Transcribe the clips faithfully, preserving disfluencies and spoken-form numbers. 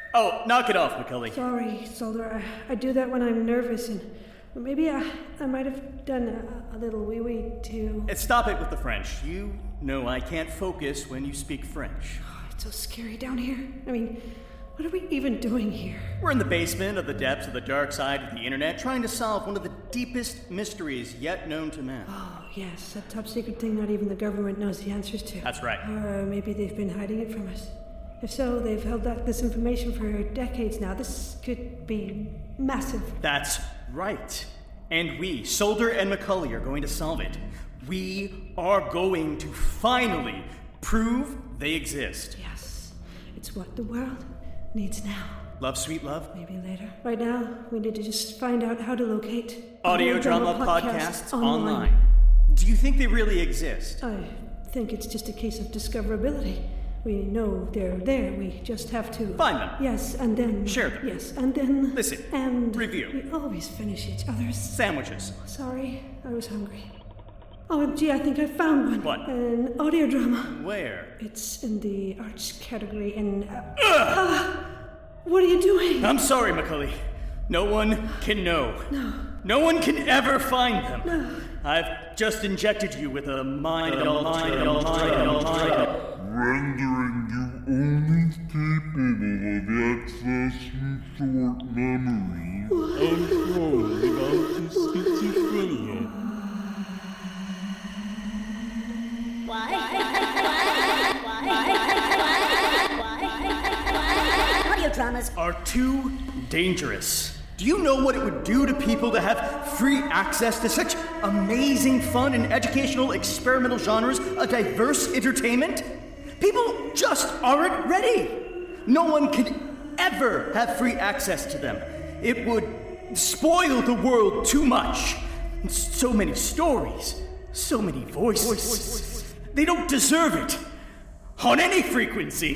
Oh, knock it off, McCully. Sorry, Solder. I, I do that when I'm nervous, and maybe I, I might have done a, a little wee-wee, too. And stop it with the French. You know I can't focus when you speak French. Oh, it's so scary down here. I mean, what are we even doing here? We're in the basement of the depths of the dark side of the internet, trying to solve one of the deepest mysteries yet known to man. Oh, yes, that top secret thing not even the government knows the answers to. That's right. Or maybe they've been hiding it from us. If so, they've held back this information for decades now. This could be massive. That's right. And we, Solder and McCully, are going to solve it. We are going to finally prove they exist. Yes, it's what the world needs now. Love, sweet love? Maybe later. Right now, we need to just find out how to locate Audio Drama Podcasts online. online. Do you think they really exist? I think it's just a case of discoverability. We know they're there, we just have to... Find them. Yes, and then... Share them. Yes, and then... Listen. And... Review. We always finish each other's... Sandwiches. Sorry, I was hungry. Oh, gee, I think I found one. What? An audio drama. Where? It's in the arts category in... Uh, uh, what are you doing? I'm sorry, McCully. No one can know. No. No one can ever find them. No. I've just injected you with a mind altering... Rendering you only capable of accessing short memories and knowledge about the schizophrenia. Why? Why? Audio dramas are too dangerous. Do you know what it would do to people to have free access to such amazing, fun, and educational experimental genres of diverse entertainment? People just aren't ready. No one could ever have free access to them. It would spoil the world too much. So many stories, so many voices. They don't deserve it on any frequency.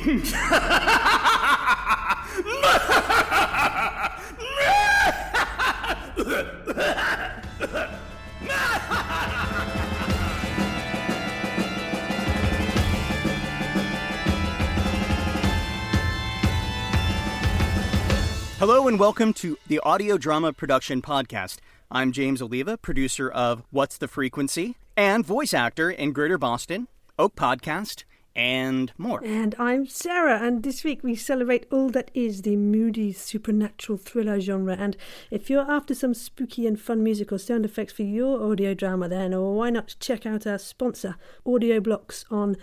Hello and welcome to the Audio Drama Production Podcast. I'm James Oliva, producer of What's the Frequency, and voice actor in Greater Boston, Oak Podcast, and more. And I'm Sarah, and this week we celebrate all that is the moody supernatural thriller genre. And if you're after some spooky and fun musical sound effects for your audio drama, then or why not check out our sponsor, AudioBlocks, on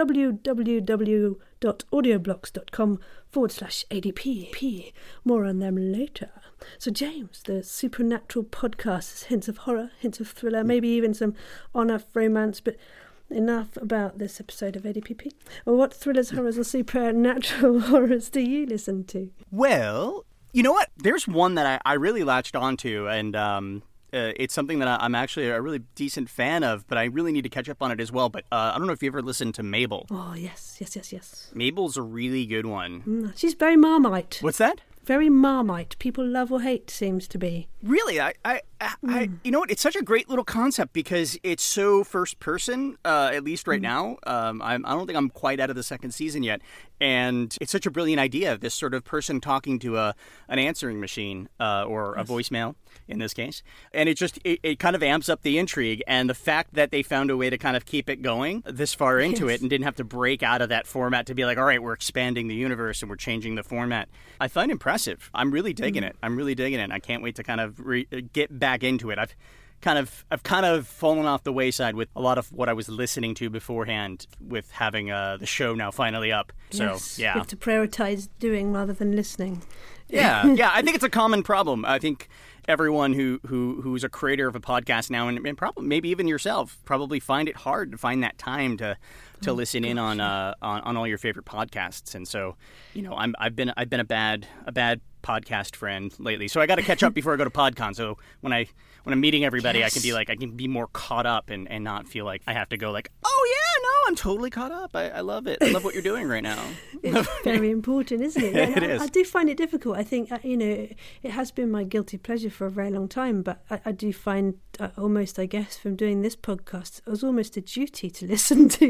www.audioblocks.com forward slash ADP. More on them later. So James, the supernatural podcast has hints of horror, hints of thriller, maybe even some on-off romance, but enough about this episode of A D P P. Well, what thrillers, horrors, or supernatural horrors do you listen to? Well, you know what? There's one that I, I really latched onto, and um, uh, it's something that I, I'm actually a really decent fan of, but I really need to catch up on it as well. But uh, I don't know if you ever listened to Mabel. Oh, yes, yes, yes, yes. Mabel's a really good one. Mm, she's very Marmite. What's that? Very Marmite. People love or hate, seems to be. Really? I, I, I, mm. I you know what? It's such a great little concept because it's so first person, uh, at least right mm. now. Um, I'm, I don't think I'm quite out of the second season yet. And it's such a brilliant idea, this sort of person talking to a an answering machine uh, or yes. a voicemail in this case. And it just, it, it kind of amps up the intrigue. And the fact that they found a way to kind of keep it going this far into yes. it and didn't have to break out of that format to be like, all right, we're expanding the universe and we're changing the format. I find impressive. I'm really digging mm. it. I'm really digging it. I can't wait to kind of re- get back into it. I've kind of I've kind of fallen off the wayside with a lot of what I was listening to beforehand with having uh, the show now finally up. So, yes, yeah. You have to prioritize doing rather than listening. Yeah, yeah. I think it's a common problem. I think everyone who, who who's a creator of a podcast now, and, and probably maybe even yourself, probably find it hard to find that time to to oh, listen gosh. in on, uh, on on all your favorite podcasts. And so, you know, I'm I've been I've been a bad a bad podcast friend lately, so I got to catch up before I go to PodCon. So when I when I'm meeting everybody, yes. I can be like I can be more caught up and, and not feel like I have to go like, oh yeah, no, I'm totally caught up. I, I love it. I love what you're doing right now. It's very important, isn't it? it I, is. I do find it difficult. I think uh, you know it has been my guilty pleasure for a very long time, but I, I do find uh, almost, I guess, from doing this podcast, it was almost a duty to listen to now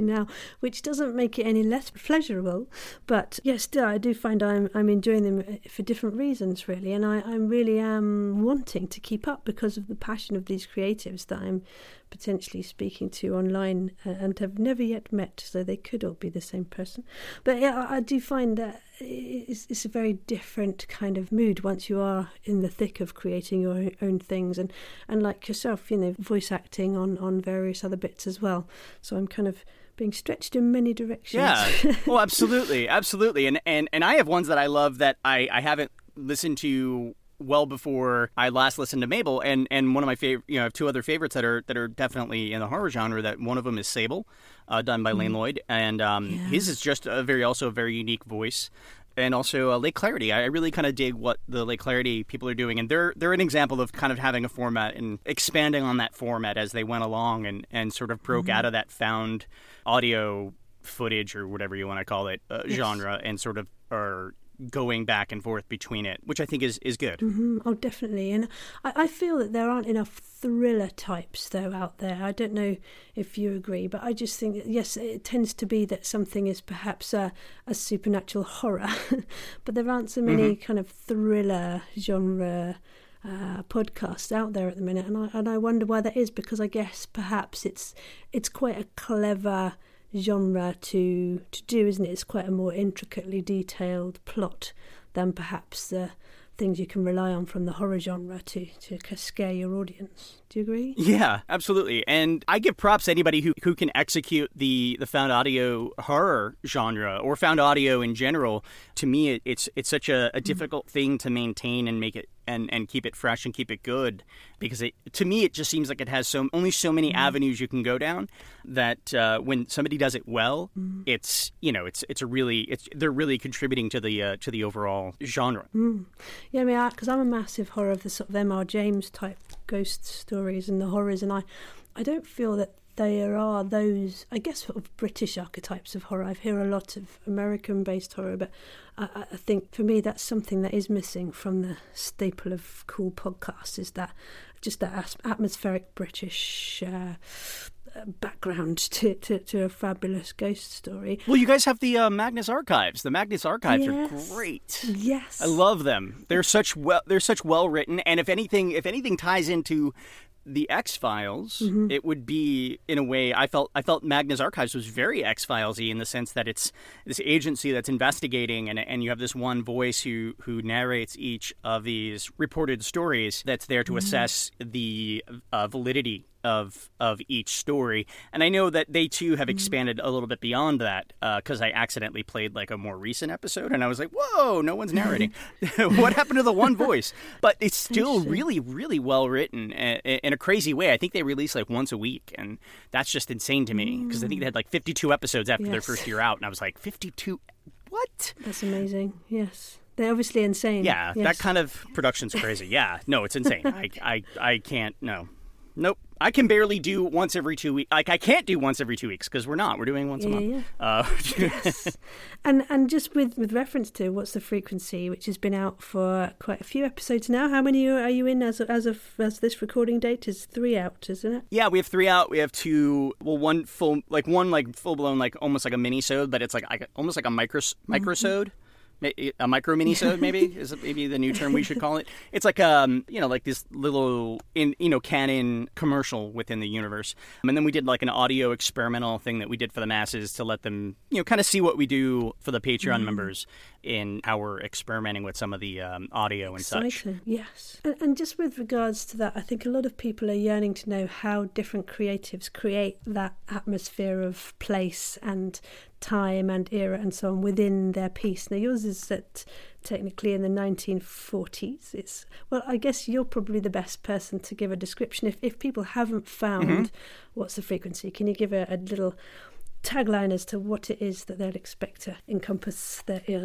which doesn't make it any less pleasurable. But yes, still, I do find I'm I'm enjoying them for different reasons, really, and I, I really am wanting to keep up because of the passion of these creatives that I'm potentially speaking to online uh, and have never yet met, so they could all be the same person. But yeah, I, I do find that it's, it's a very different kind of mood once you are in the thick of creating your own things, and, and like yourself, you know, voice acting on, on various other bits as well. So I'm kind of being stretched in many directions. Yeah, well, absolutely, absolutely. And, and, and I have ones that I love that I, I haven't listened to well before I last listened to Mabel, and, and one of my favorite, you know, I have two other favorites that are that are definitely in the horror genre. That one of them is Sable, uh, done by mm. Lane Lloyd, and um, yeah. his is just a very also a very unique voice, and also uh, Lake Clarity. I really kind of dig what the Lake Clarity people are doing, and they're they're an example of kind of having a format and expanding on that format as they went along, and, and sort of broke mm. out of that found audio footage or whatever you want to call it uh, yes. genre, and sort of are going back and forth between it, which I think is, is good. Mm-hmm. Oh, definitely. And I, I feel that there aren't enough thriller types, though, out there. I don't know if you agree, but I just think that, yes, it tends to be that something is perhaps a, a supernatural horror, but there aren't so many mm-hmm. kind of thriller genre uh, podcasts out there at the minute, and I, and I wonder why that is, because I guess perhaps it's it's quite a clever genre to to do, isn't it? It's quite a more intricately detailed plot than perhaps the things you can rely on from the horror genre to, to scare your audience. Do you agree? Yeah, absolutely. And I give props to anybody who, who can execute the, the found audio horror genre or found audio in general. To me, it, it's it's such a, a difficult mm. thing to maintain and make it and, and keep it fresh and keep it good, because it to me it just seems like it has so only so many mm. avenues you can go down that uh, when somebody does it well, mm. it's you know it's it's a really it's they're really contributing to the uh, to the overall genre. Mm. Yeah, I mean, because I'm a massive horror of the sort of M R James type ghost stories and the horrors, and I, I don't feel that there are those, I guess, sort of British archetypes of horror. I hear a lot of American-based horror, but I, I think for me that's something that is missing from the staple of cool podcasts, is that just that atmospheric British uh, background to, to, to a fabulous ghost story. Well, you guys have the uh, Magnus Archives. The Magnus Archives yes. are great. Yes, I love them. They're such well. They're such well written, and if anything, if anything ties into the X-Files, mm-hmm. it would be, in a way, I felt I felt Magnus Archives was very X-Files-y in the sense that it's this agency that's investigating, and and you have this one voice who, who narrates each of these reported stories that's there to mm-hmm. assess the uh, validity of of each story. And I know that they too have expanded a little bit beyond that, because uh, I accidentally played like a more recent episode and I was like, whoa, no one's narrating. What happened to the one voice? But it's still really, really well written in a crazy way. I think they release like once a week, and that's just insane to me, because I think they had like fifty-two episodes after yes. their first year out, and I was like, fifty-two? What? That's amazing. Yes. They're obviously insane. Yeah, yes. That kind of production's crazy. Yeah, no, it's insane. I, I, I can't, no. Nope. I can barely do once every two weeks. Like, I can't do once every two weeks because we're not. We're doing once yeah, a month. Yeah. Uh, yes. And and just with, with reference to What's the Frequency, which has been out for quite a few episodes now. How many are you in as of, as of as this recording date? Is three out, isn't it? Yeah, we have three out. We have two. Well, one full, like one like full blown, like almost like a mini-sode, but it's like, like almost like a micro micro-sode. Mm-hmm. A micro mini-sode, maybe is maybe the new term we should call it. It's like um you know like this little in you know canon commercial within the universe, and then we did like an audio experimental thing that we did for the masses to let them you know kind of see what we do for the Patreon mm. members in how we're experimenting with some of the um, audio and Exciting. such. Yes, and, and just with regards to that, I think a lot of people are yearning to know how different creatives create that atmosphere of place and time and era and so on within their piece. Now yours is set technically in the nineteen forties. It's well, I guess you're probably the best person to give a description. If if people haven't found mm-hmm. What's the Frequency, can you give a, a little tagline as to what it is that they'll expect to encompass their ears?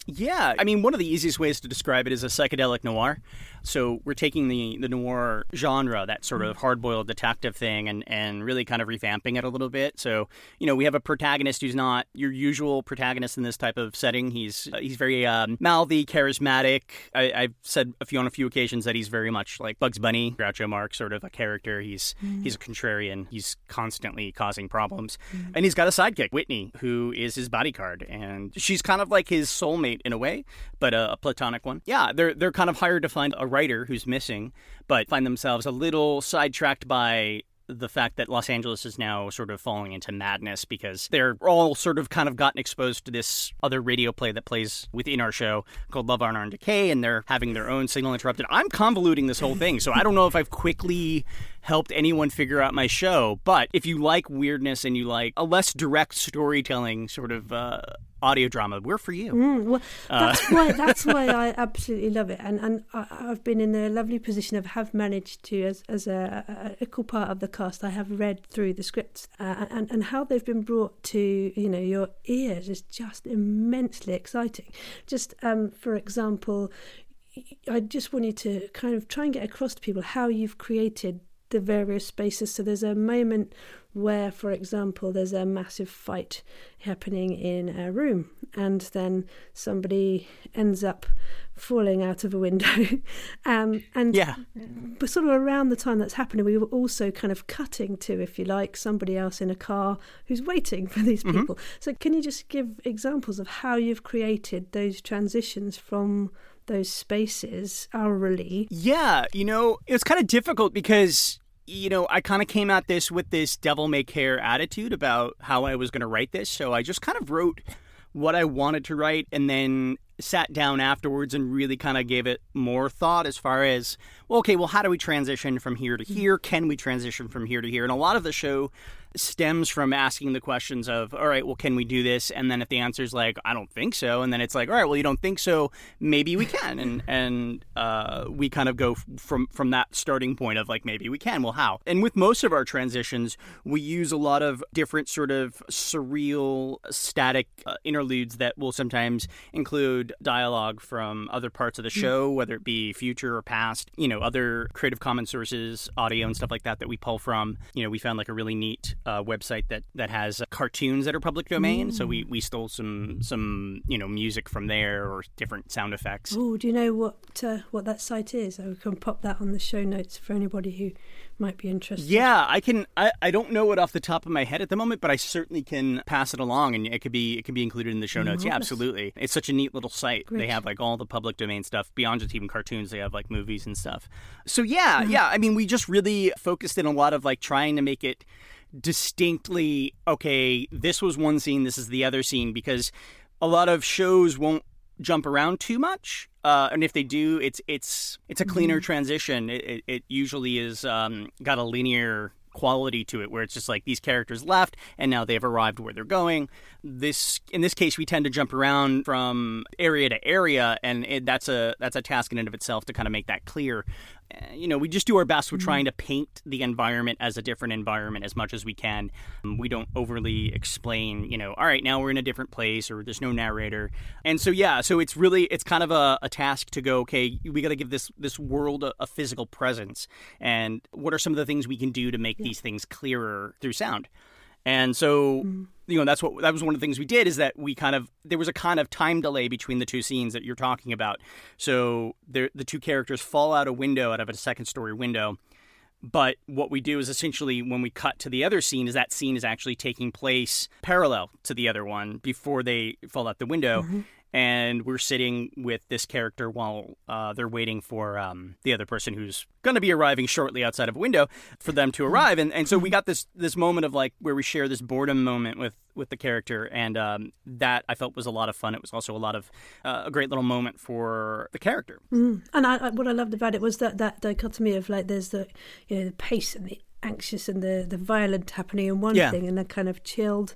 Yeah, I mean, one of the easiest ways to describe it is a psychedelic noir. So we're taking the, the noir genre, that sort of hard-boiled detective thing, and, and really kind of revamping it a little bit. So, you know, we have a protagonist who's not your usual protagonist in this type of setting. He's uh, he's very um, mouthy, charismatic. I, I've said a few on a few occasions that he's very much like Bugs Bunny, Groucho Marx sort of a character. He's mm. he's a contrarian. He's constantly causing problems. Mm. And he's got a sidekick, Whitney, who is his bodyguard. And she's kind of like his soulmate in a way, but a, a platonic one. Yeah, they're they're kind of hired to find a writer who's missing, but find themselves a little sidetracked by the fact that Los Angeles is now sort of falling into madness because they're all sort of kind of gotten exposed to this other radio play that plays within our show called Love, Honor, and Decay, and they're having their own signal interrupted. I'm convoluting this whole thing, so I don't know if I've quickly helped anyone figure out my show, but if you like weirdness and you like a less direct storytelling sort of uh, audio drama, we're for you. Mm, well, that's uh. why that's why I absolutely love it, and and I, I've been in the lovely position of have managed to, as as a, a equal part of the cast, I have read through the scripts, uh, and and how they've been brought to you know your ears is just immensely exciting. Just um, for example, I just want you to kind of try and get across to people how you've created the various spaces. So there's a moment where, for example, there's a massive fight happening in a room, and then somebody ends up falling out of a window. um, and yeah. But sort of around the time that's happening, we were also kind of cutting to, if you like, somebody else in a car who's waiting for these people. Mm-hmm. So can you just give examples of how you've created those transitions from those spaces hourly? Yeah, you know, it was kind of difficult because, you know, I kind of came at this with this devil may care attitude about how I was going to write this. So I just kind of wrote what I wanted to write and then sat down afterwards and really kind of gave it more thought as far as, well, okay, well, how do we transition from here to here? Can we transition from here to here? And a lot of the show stems from asking the questions of, all right, well, can we do this? And then if the answer is like, I don't think so, and then it's like, all right, well, you don't think so, maybe we can. And and uh, we kind of go from, from that starting point of like, maybe we can. Well, how? And with most of our transitions, we use a lot of different sort of surreal, static uh, interludes that will sometimes include dialogue from other parts of the show, whether it be future or past, you know, other Creative Commons sources, audio and stuff like that that we pull from. You know, we found like a really neat Uh, website that that has uh, cartoons that are public domain. Mm. So we, we stole some some you know music from there or different sound effects. Oh, do you know what uh, what that site is? I can pop that on the show notes for anybody who might be interested. Yeah, I can. I, I don't know it off the top of my head at the moment, but I certainly can pass it along, and it could be it could be included in the show notes. Yeah, absolutely. It's such a neat little site. Great. They have like all the public domain stuff beyond just even cartoons. They have like movies and stuff. So yeah, mm-hmm. yeah. I mean, we just really focused in a lot of like trying to make it distinctly, okay, this was one scene, this is the other scene, because a lot of shows won't jump around too much, uh, and if they do, it's it's it's a cleaner mm-hmm. transition. It, it, it usually is um, got a linear quality to it, where it's just like these characters left and now they've arrived where they're going. This in this case, we tend to jump around from area to area, and it, that's a that's a task in and of itself to kind of make that clear. You know, we just do our best with trying to paint the environment as a different environment as much as we can. Um, we don't overly explain, you know, all right, now we're in a different place or there's no narrator. And so, yeah, so it's really, it's kind of a, a task to go, okay, we got to give this this world a, a physical presence. And what are some of the things we can do to make yeah. these things clearer through sound? And so, mm. you know, that's what that was one of the things we did, is that we kind of there was a kind of time delay between the two scenes that you're talking about. So the two characters fall out a window, out of a second story window. But what we do is essentially when we cut to the other scene is that scene is actually taking place parallel to the other one before they fall out the window. Mm-hmm. And we're sitting with this character while uh, they're waiting for um, the other person who's going to be arriving shortly outside of a window for them to arrive. And and so we got this this moment of like where we share this boredom moment with, with the character. And um, that I felt was a lot of fun. It was also a lot of uh, a great little moment for the character. Mm. And I, I, what I loved about it was that, that dichotomy of like there's the, you know, the pace and the anxious and the, the violent happening in one yeah. thing, and the kind of chilled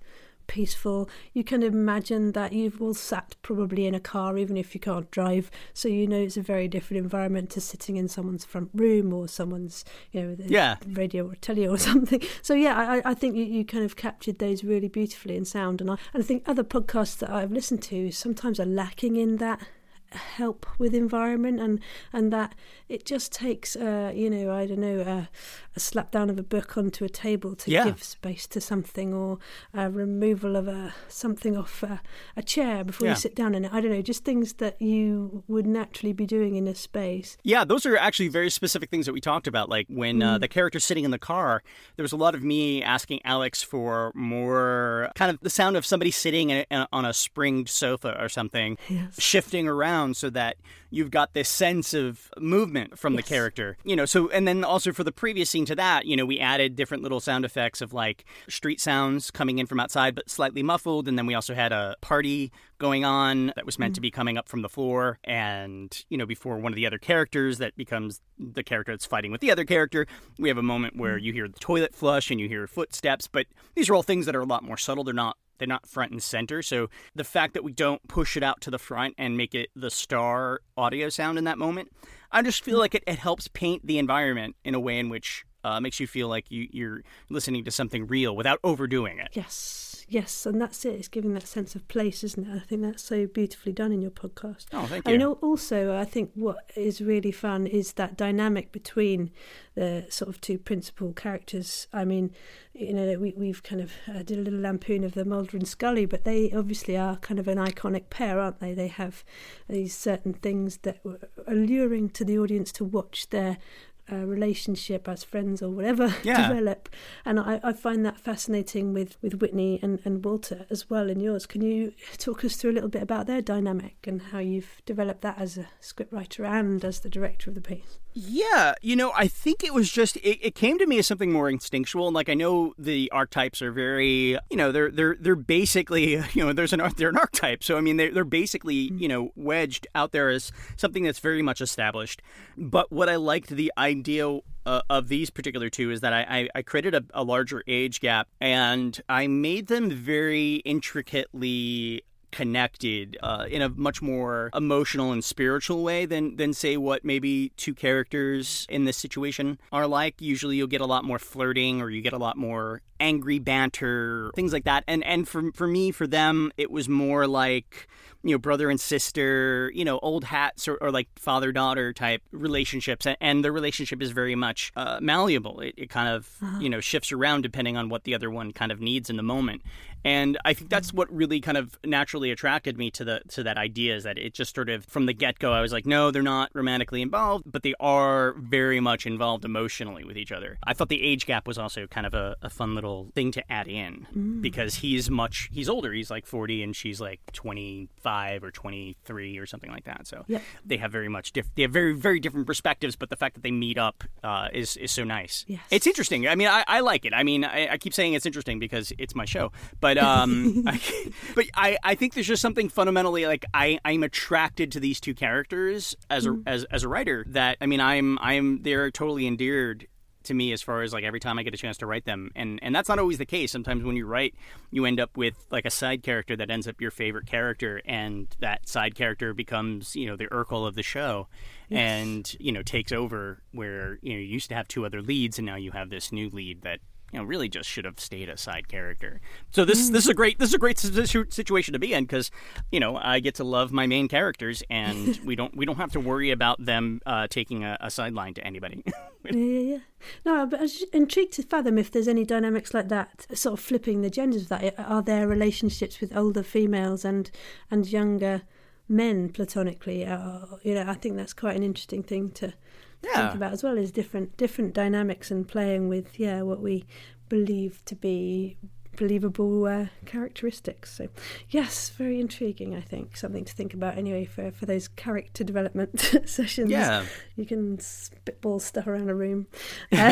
peaceful. You can imagine that you've all sat probably in a car, even if you can't drive. So you know it's a very different environment to sitting in someone's front room or someone's, you know, the yeah. radio or telly or something. So yeah, I, I think you, you kind of captured those really beautifully in sound. And I, and I think other podcasts that I've listened to sometimes are lacking in that help with environment, and and that it just takes uh you know I don't know uh, a slap down of a book onto a table to yeah. give space to something, or a removal of a something off a, a chair before yeah. you sit down in it. I don't know, just things that you would naturally be doing in a space. Yeah, those are actually very specific things that we talked about. Like when uh, the character's sitting in the car, there was a lot of me asking Alex for more kind of the sound of somebody sitting in a, on a springed sofa or something, yes. shifting around, so that you've got this sense of movement from yes. the character. You know, so, and then also for the previous scene to that, you know, we added different little sound effects of like street sounds coming in from outside, but slightly muffled. And then we also had a party going on that was meant mm. to be coming up from the floor. And, you know, before one of the other characters that becomes the character that's fighting with the other character, we have a moment where you hear the toilet flush and you hear footsteps. But these are all things that are a lot more subtle. They're not They're not front and center. So the fact that we don't push it out to the front and make it the star audio sound in that moment, I just feel like it, it helps paint the environment in a way in which uh, makes you feel like you, you're listening to something real without overdoing it. Yes. Yes, and that's it. It's giving that sense of place, isn't it? I think that's so beautifully done in your podcast. Oh, thank you. I mean, also, I think what is really fun is that dynamic between the sort of two principal characters. I mean, you know, we, we've kind of uh, did a little lampoon of the Mulder and Scully, but they obviously are kind of an iconic pair, aren't they? They have these certain things that were alluring to the audience to watch their Uh, relationship as friends or whatever yeah. develop, and I, I find that fascinating with, with Whitney and, and Walter as well in yours. Can you talk us through a little bit about their dynamic and how you've developed that as a scriptwriter and as the director of the piece? Yeah, you know, I think it was just it, it came to me as something more instinctual. And like I know the archetypes are very, you know, they're they're they're basically, you know, there's an they're an archetype. So I mean, they're they're basically, you know, wedged out there as something that's very much established. But what I liked the idea uh, of these particular two is that I I, I created a, a larger age gap, and I made them very intricately connected uh, in a much more emotional and spiritual way than than say what maybe two characters in this situation are like. Usually you'll get a lot more flirting, or you get a lot more angry banter, things like that. And and for for me, for them, it was more like, you know, brother and sister, you know, old hats, or, or like father-daughter type relationships. And the relationship is very much uh, malleable. It, it kind of, uh-huh. you know, shifts around depending on what the other one kind of needs in the moment. And I think that's what really kind of naturally attracted me to the to that idea, is that it just sort of, from the get-go, I was like, no, they're not romantically involved, but they are very much involved emotionally with each other. I thought the age gap was also kind of a, a fun little thing to add in, mm. because he's much, he's older. He's like forty and she's like twenty-five or twenty-three or something like that. So yep. they have very much, diff- they have very, very different perspectives, but the fact that they meet up uh, is, is so nice. Yes. It's interesting. I mean, I, I like it. I mean, I, I keep saying it's interesting because it's my show, but um, I, but I, I think there's just something fundamentally, like, I, I'm attracted to these two characters as a, mm. as, as a writer that, I mean, I'm, I'm, they're totally endeared to me as far as like every time I get a chance to write them. And and that's not always the case. Sometimes when you write, you end up with like a side character that ends up your favorite character, and that side character becomes, you know, the Urkel of the show. Yes. And, you know, takes over where, you know, you used to have two other leads and now you have this new lead that, you know, really just should have stayed a side character. So this mm. this is a great this is a great situation to be in, because, you know, I get to love my main characters, and we don't we don't have to worry about them uh, taking a, a sideline to anybody. yeah, yeah, yeah. No, but I was intrigued to fathom if there's any dynamics like that, sort of flipping the genders of that. Are there relationships with older females and and younger men platonically? Uh, you know, I think that's quite an interesting thing to. Yeah. think about as well, as different different dynamics and playing with yeah what we believe to be believable uh, characteristics. So yes, very intriguing. I think something to think about anyway for, for those character development sessions. Yeah, you can spitball stuff around a room. Uh,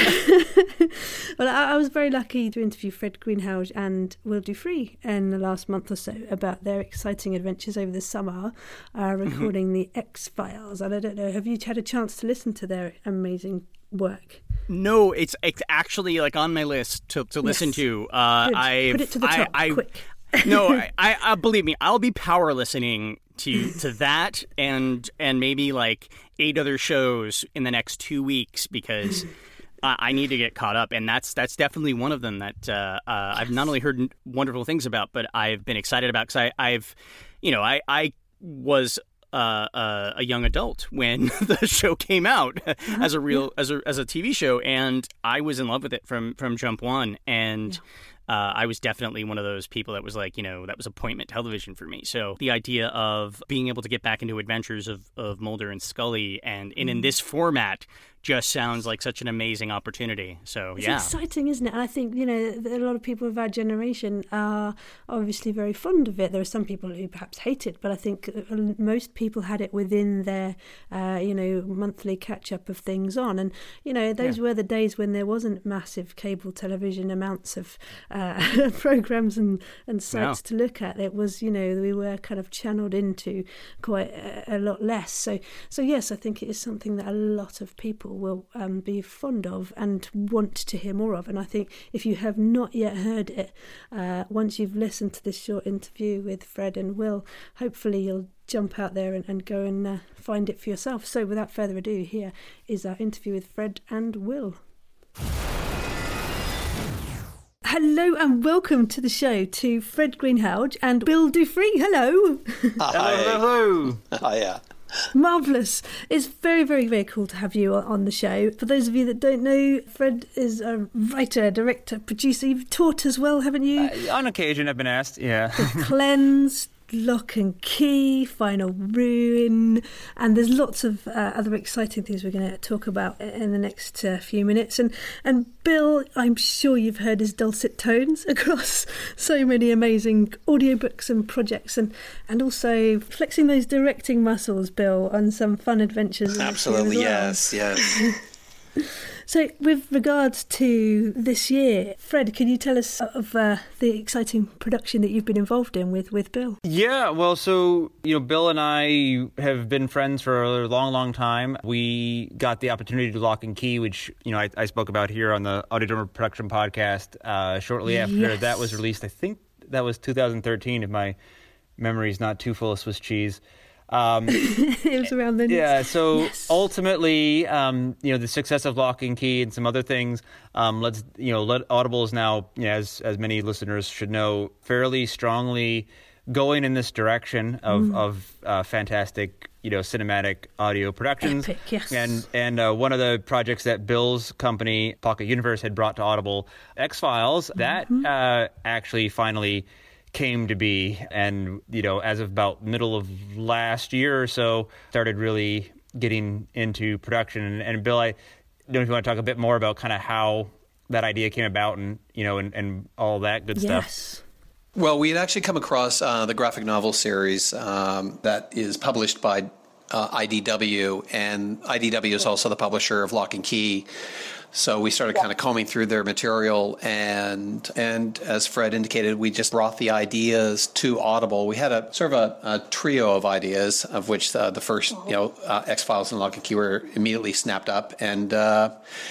well, I, I was very lucky to interview Fred Greenhalgh and Will Dufree in the last month or so about their exciting adventures over the summer, uh, recording the X-Files. And I don't know, have you had a chance to listen to their amazing work? No, it's it's actually like on my list to, to listen yes. to. Uh, I put it to the top, I, I, quick. No, I, I, I believe me, I'll be power listening to to that and and maybe like eight other shows in the next two weeks because I, I need to get caught up, and that's that's definitely one of them that uh, uh, I've not only heard wonderful things about, but I've been excited about because I I've you know I I was. Uh, uh, a young adult when the show came out uh-huh. as a real as a as a T V show, and I was in love with it from from jump one, and yeah. Uh, I was definitely one of those people that was like, you know, that was appointment television for me. So the idea of being able to get back into adventures of, of Mulder and Scully and, and in this format just sounds like such an amazing opportunity. So, it's yeah. It's exciting, isn't it? And I think, you know, a lot of people of our generation are obviously very fond of it. There are some people who perhaps hate it, but I think most people had it within their, uh, you know, monthly catch-up of things on. And, you know, those yeah. were the days when there wasn't massive cable television amounts of uh, programs and, and sites no. to look at. It was, you know, we were kind of channeled into quite a, a lot less. So, so, yes, I think it is something that a lot of people will um, be fond of and want to hear more of. And I think if you have not yet heard it, uh, once you've listened to this short interview with Fred and Will, hopefully you'll jump out there and, and go and uh, find it for yourself. So without further ado, here is our interview with Fred and Will. Hello and welcome to the show to Fred Greenhalgh and Bill Dufree. Hello. Hi. Hello. Hiya. Marvellous. It's very, very, very cool to have you on the show. For those of you that don't know, Fred is a writer, director, producer. You've taught as well, haven't you? Uh, on occasion, I've been asked, yeah. The Cleanse, Lock and Key, Final Ruin, and there's lots of uh, other exciting things we're going to talk about in the next uh, few minutes. And and Bill, I'm sure you've heard his dulcet tones across so many amazing audiobooks and projects, and, and also flexing those directing muscles, Bill, on some fun adventures. Absolutely, well. yes, yes. So, with regards to this year, Fred, can you tell us of uh, the exciting production that you've been involved in with, with Bill? Yeah, well, so, you know, Bill and I have been friends for a long, long time. We got the opportunity to do Lock and Key, which, you know, I, I spoke about here on the Audiodrama Production Podcast uh, shortly after yes. that was released. I think that was two thousand thirteen, if my memory's not too full of Swiss cheese. Um, it was around then. Yeah, so yes. ultimately, um, you know, the success of Lock and Key and some other things, um, let's, you know, let Audible is now, you know, as as many listeners should know, fairly strongly going in this direction of mm. of uh, fantastic, you know, cinematic audio productions. Epic, yes. And and uh, one of the projects that Bill's company, Pocket Universe, had brought to Audible, X-Files, that mm-hmm. uh, actually finally came to be, and you know, as of about middle of last year or so, started really getting into production. And, and Bill, I don't know if you want to talk a bit more about kind of how that idea came about, and you know, and, and all that good yes. stuff. Well, we had actually come across uh, the graphic novel series um, that is published by uh, I D W, and I D W is also the publisher of Lock and Key. So we started kind of combing through their material, and and as Fred indicated, we just brought the ideas to Audible. We had a sort of a, a trio of ideas, of which uh, the first, you know, uh, X-Files and Lock and Key were immediately snapped up, and uh,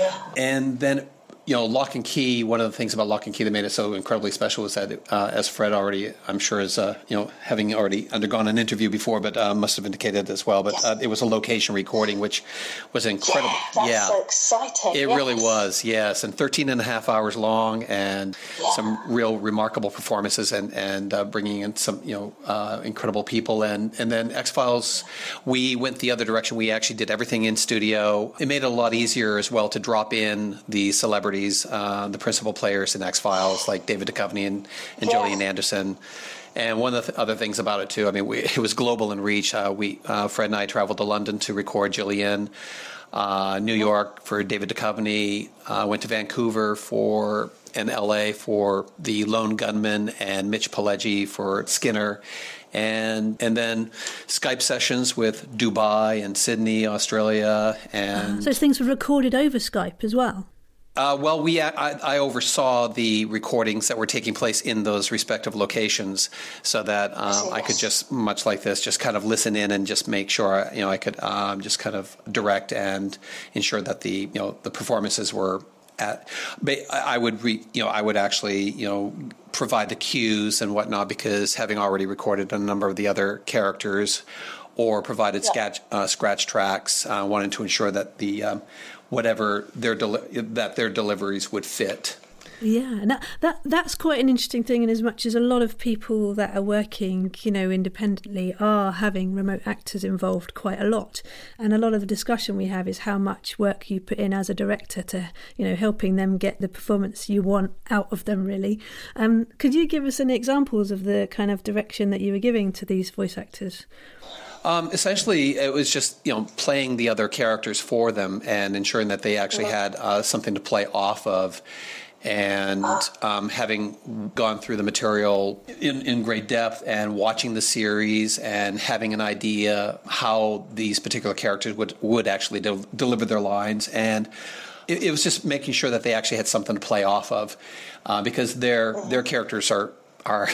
and then. You know, Lock and Key, one of the things about Lock and Key that made it so incredibly special was that, uh, as Fred already, I'm sure is, uh, you know, having already undergone an interview before, but uh, must have indicated as well, but yes. uh, it was a location recording, which was incredible. Yeah, that's yeah. so exciting. It yes. really was, yes, and thirteen and a half hours long, and yeah. some real remarkable performances, and, and uh, bringing in some, you know, uh, incredible people. And, and then X-Files, we went the other direction. We actually did everything in studio. It made it a lot easier as well to drop in the celebrities. Uh, the principal players in X-Files, like David Duchovny and, and yeah. Gillian Anderson. And one of the th- other things about it, too, I mean, we, it was global in reach. Uh, we, uh, Fred and I traveled to London to record Gillian, uh, New York for David Duchovny, uh, went to Vancouver for and L A for The Lone Gunman, and Mitch Pileggi for Skinner. And and then Skype sessions with Dubai and Sydney, Australia. And so things were recorded over Skype as well? Uh, well, we I, I oversaw the recordings that were taking place in those respective locations, so that um, I could just, much like this, just kind of listen in and just make sure, you know, I could um, just kind of direct and ensure that the, you know, the performances were at. I would re, you know, I would actually, you know, provide the cues and whatnot, because having already recorded a number of the other characters or provided yeah. scratch, uh, scratch tracks, uh, wanted to ensure that the um, whatever their deli- that their deliveries would fit. Yeah, and that, that that's quite an interesting thing, in as much as a lot of people that are working, you know, independently are having remote actors involved quite a lot. And a lot of the discussion we have is how much work you put in as a director to, you know, helping them get the performance you want out of them, really. Um, could you give us any examples of the kind of direction that you were giving to these voice actors? Um, essentially, it was just, you know, playing the other characters for them and ensuring that they actually had uh, something to play off of. And um, having gone through the material in, in great depth and watching the series and having an idea how these particular characters would, would actually de- deliver their lines. And it, it was just making sure that they actually had something to play off of, uh, because their their characters are, are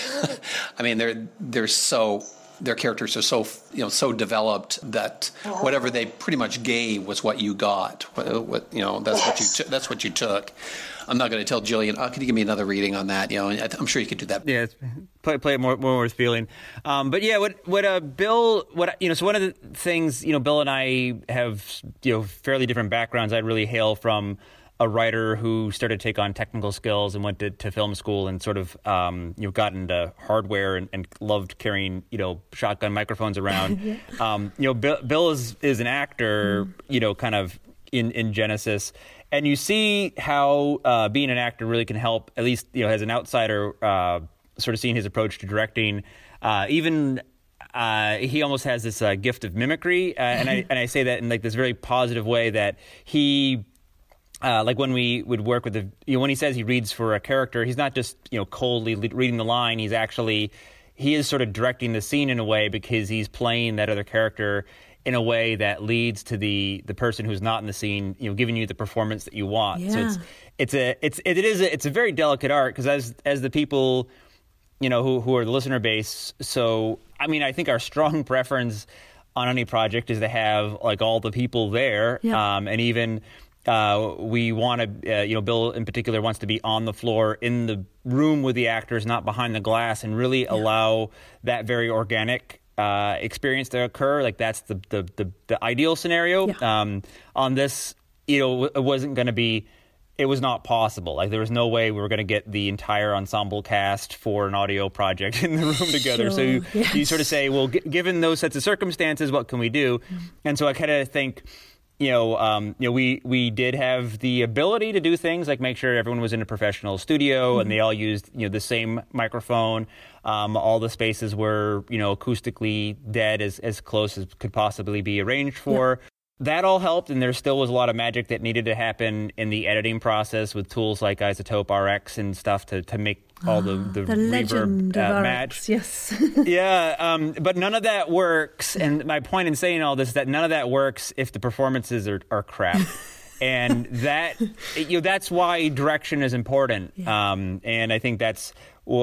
I mean, they're they're so... Their characters are so, you know, so developed that whatever they pretty much gave was what you got. What, what you know, that's what you t- that's what you took. I'm not going to tell Jillian, oh, can you give me another reading on that? You know, I'm sure you could do that. Yeah, it's, play play it more more worth feeling. Um, but yeah, what what uh, Bill, what you know, so one of the things, you know, Bill and I have, you know, fairly different backgrounds. I really hail from a writer who started to take on technical skills and went to, to film school and sort of, um, you know, got into hardware and, and loved carrying, you know, shotgun microphones around. yeah. um, you know, Bill, Bill is, is an actor, mm. you know, kind of in, in Genesis. And you see how uh, being an actor really can help, at least, you know, as an outsider, uh, sort of seeing his approach to directing. Uh, even uh, he almost has this uh, gift of mimicry. Uh, and I and I say that in like this very positive way, that he... Uh, like when we would work with the, you know, when he says he reads for a character, he's not just, you know, coldly le- reading the line. He's actually, he is sort of directing the scene in a way, because he's playing that other character in a way that leads to the the person who's not in the scene, you know, giving you the performance that you want. Yeah. So it's it's a it's it is a, it's a very delicate art, because as as the people, you know, who who are the listener base. So I mean, I think our strong preference on any project is to have like all the people there, yeah. um, and even. Uh, we want to, uh, you know, Bill in particular wants to be on the floor in the room with the actors, not behind the glass, and really yeah. allow that very organic uh, experience to occur. Like that's the the the, the ideal scenario. Yeah. Um, on this, you know, it wasn't going to be. It was not possible. Like there was no way we were going to get the entire ensemble cast for an audio project in the room together. Sure. So you, yes. you sort of say, well, g- given those sets of circumstances, what can we do? Mm. And so I kind of think. You know, um, you know, we, we did have the ability to do things like make sure everyone was in a professional studio mm-hmm. and they all used, you know, the same microphone. Um, all the spaces were, you know, acoustically dead as, as close as could possibly be arranged for. Yeah. That all helped, and there still was a lot of magic that needed to happen in the editing process with tools like Isotope R X and stuff to, to make all the, the, the reverb uh, of match. Yes. yeah, um, but none of that works. And my point in saying all this is that none of that works if the performances are, are crap. And that, you know, that's why direction is important. Yeah. Um, and I think that's,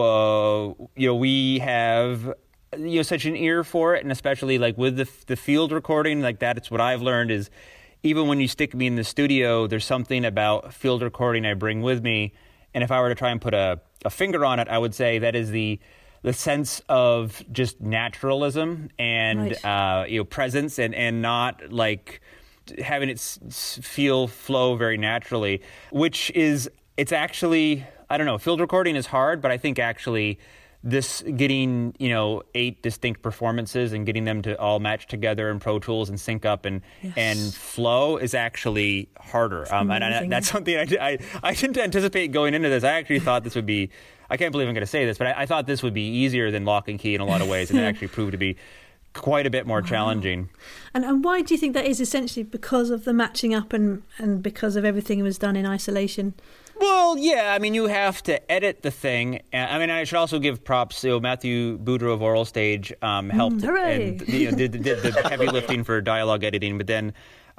uh, you know, we have... you know, such an ear for it, and especially like with the the field recording, like that, it's what I've learned is even when you stick me in the studio, there's something about field recording I bring with me, and if I were to try and put a, a finger on it, I would say that is the the sense of just naturalism and right. uh, you know, presence, and and not like having it s- feel flow very naturally, which is it's actually I don't know, field recording is hard, but I think actually. This getting, you know, eight distinct performances and getting them to all match together in Pro Tools and sync up and yes. and flow is actually harder. Um, and I, that's something I, I, I didn't anticipate going into this. I actually thought this would be, I can't believe I'm going to say this, but I, I thought this would be easier than Lock and Key in a lot of ways, and it actually proved to be quite a bit more wow. challenging. And and why do you think that is? Essentially because of the matching up and, and because of everything was done in isolation? Well, yeah, I mean, you have to edit the thing. I mean, I should also give props. You know, Matthew Boudreau of Oral Stage um, helped mm, and you know, did, did the heavy lifting for dialogue editing. But then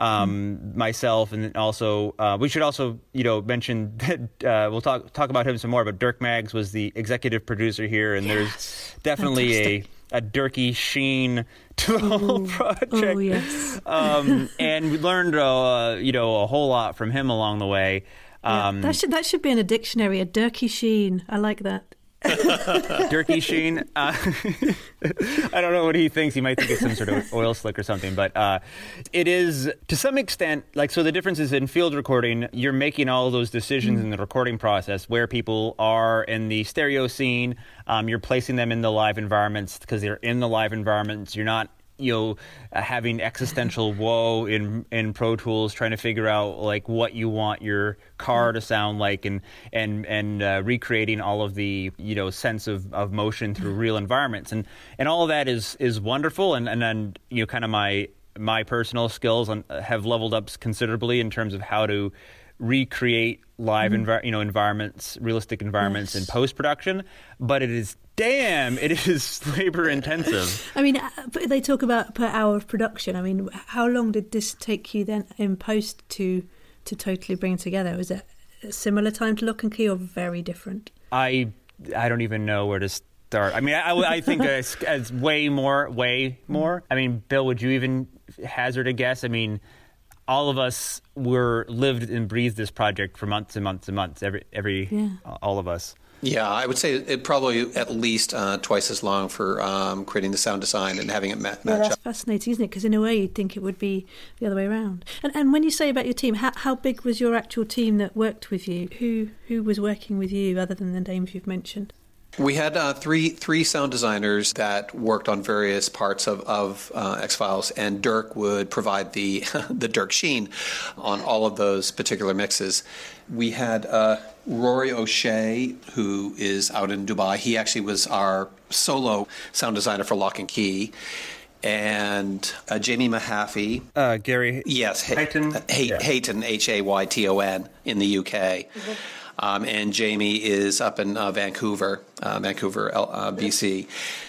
um, mm. myself, and also uh, we should also, you know, mention that uh, we'll talk talk about him some more. But Dirk Maggs was the executive producer here, and yes. there's definitely Fantastic. a a Dirky sheen to the Ooh. whole project. Oh yes, um, and we learned, uh, you know, a whole lot from him along the way. Yeah, Um, that should that should be in a dictionary. A Dirky sheen. I like that. Dirty Sheen. Uh, I don't know what he thinks. He might think it's some sort of oil slick or something. But uh, it is, to some extent, like, so the difference is in field recording, you're making all those decisions mm. in the recording process, where people are in the stereo scene. Um, you're placing them in the live environments because they're in the live environments. You're not, you know, uh, having existential woe in in Pro Tools, trying to figure out like what you want your car to sound like, and and and uh, recreating all of the, you know, sense of, of motion through real environments, and and all of that is is wonderful, and and then, you know, kind of my my personal skills on, have leveled up considerably in terms of how to recreate live mm. envi- you know environments, realistic environments yes. in post production, but it is. Damn, it is labor intensive. I mean, they talk about per hour of production. I mean, how long did this take you then in post to to totally bring together? Was it a similar time to Lock and Key or very different? I I don't even know where to start. I mean, I, I think as, as way more, way more. I mean, Bill, would you even hazard a guess? I mean, all of us were lived and breathed this project for months and months and months. Every every yeah. all of us. Yeah, I would say it probably at least uh, twice as long for um, creating the sound design and having it ma- match yeah, that's up. Fascinating, isn't it? Because in a way you'd think it would be the other way around. And and when you say about your team, how, how big was your actual team that worked with you? Who who was working with you other than the names you've mentioned? We had uh, three three sound designers that worked on various parts of, of uh, X-Files, and Dirk would provide the the Dirk Sheen on all of those particular mixes. We had uh, Rory O'Shea, who is out in Dubai. He actually was our solo sound designer for Lock and Key. And uh, Jamie Mahaffey. Uh, Gary. Yes. Hayton. Uh, Hay- yeah. Hayton, H A Y T O N, in the U K. Mm-hmm. Um, and Jamie is up in uh, Vancouver, uh, Vancouver, uh, B C.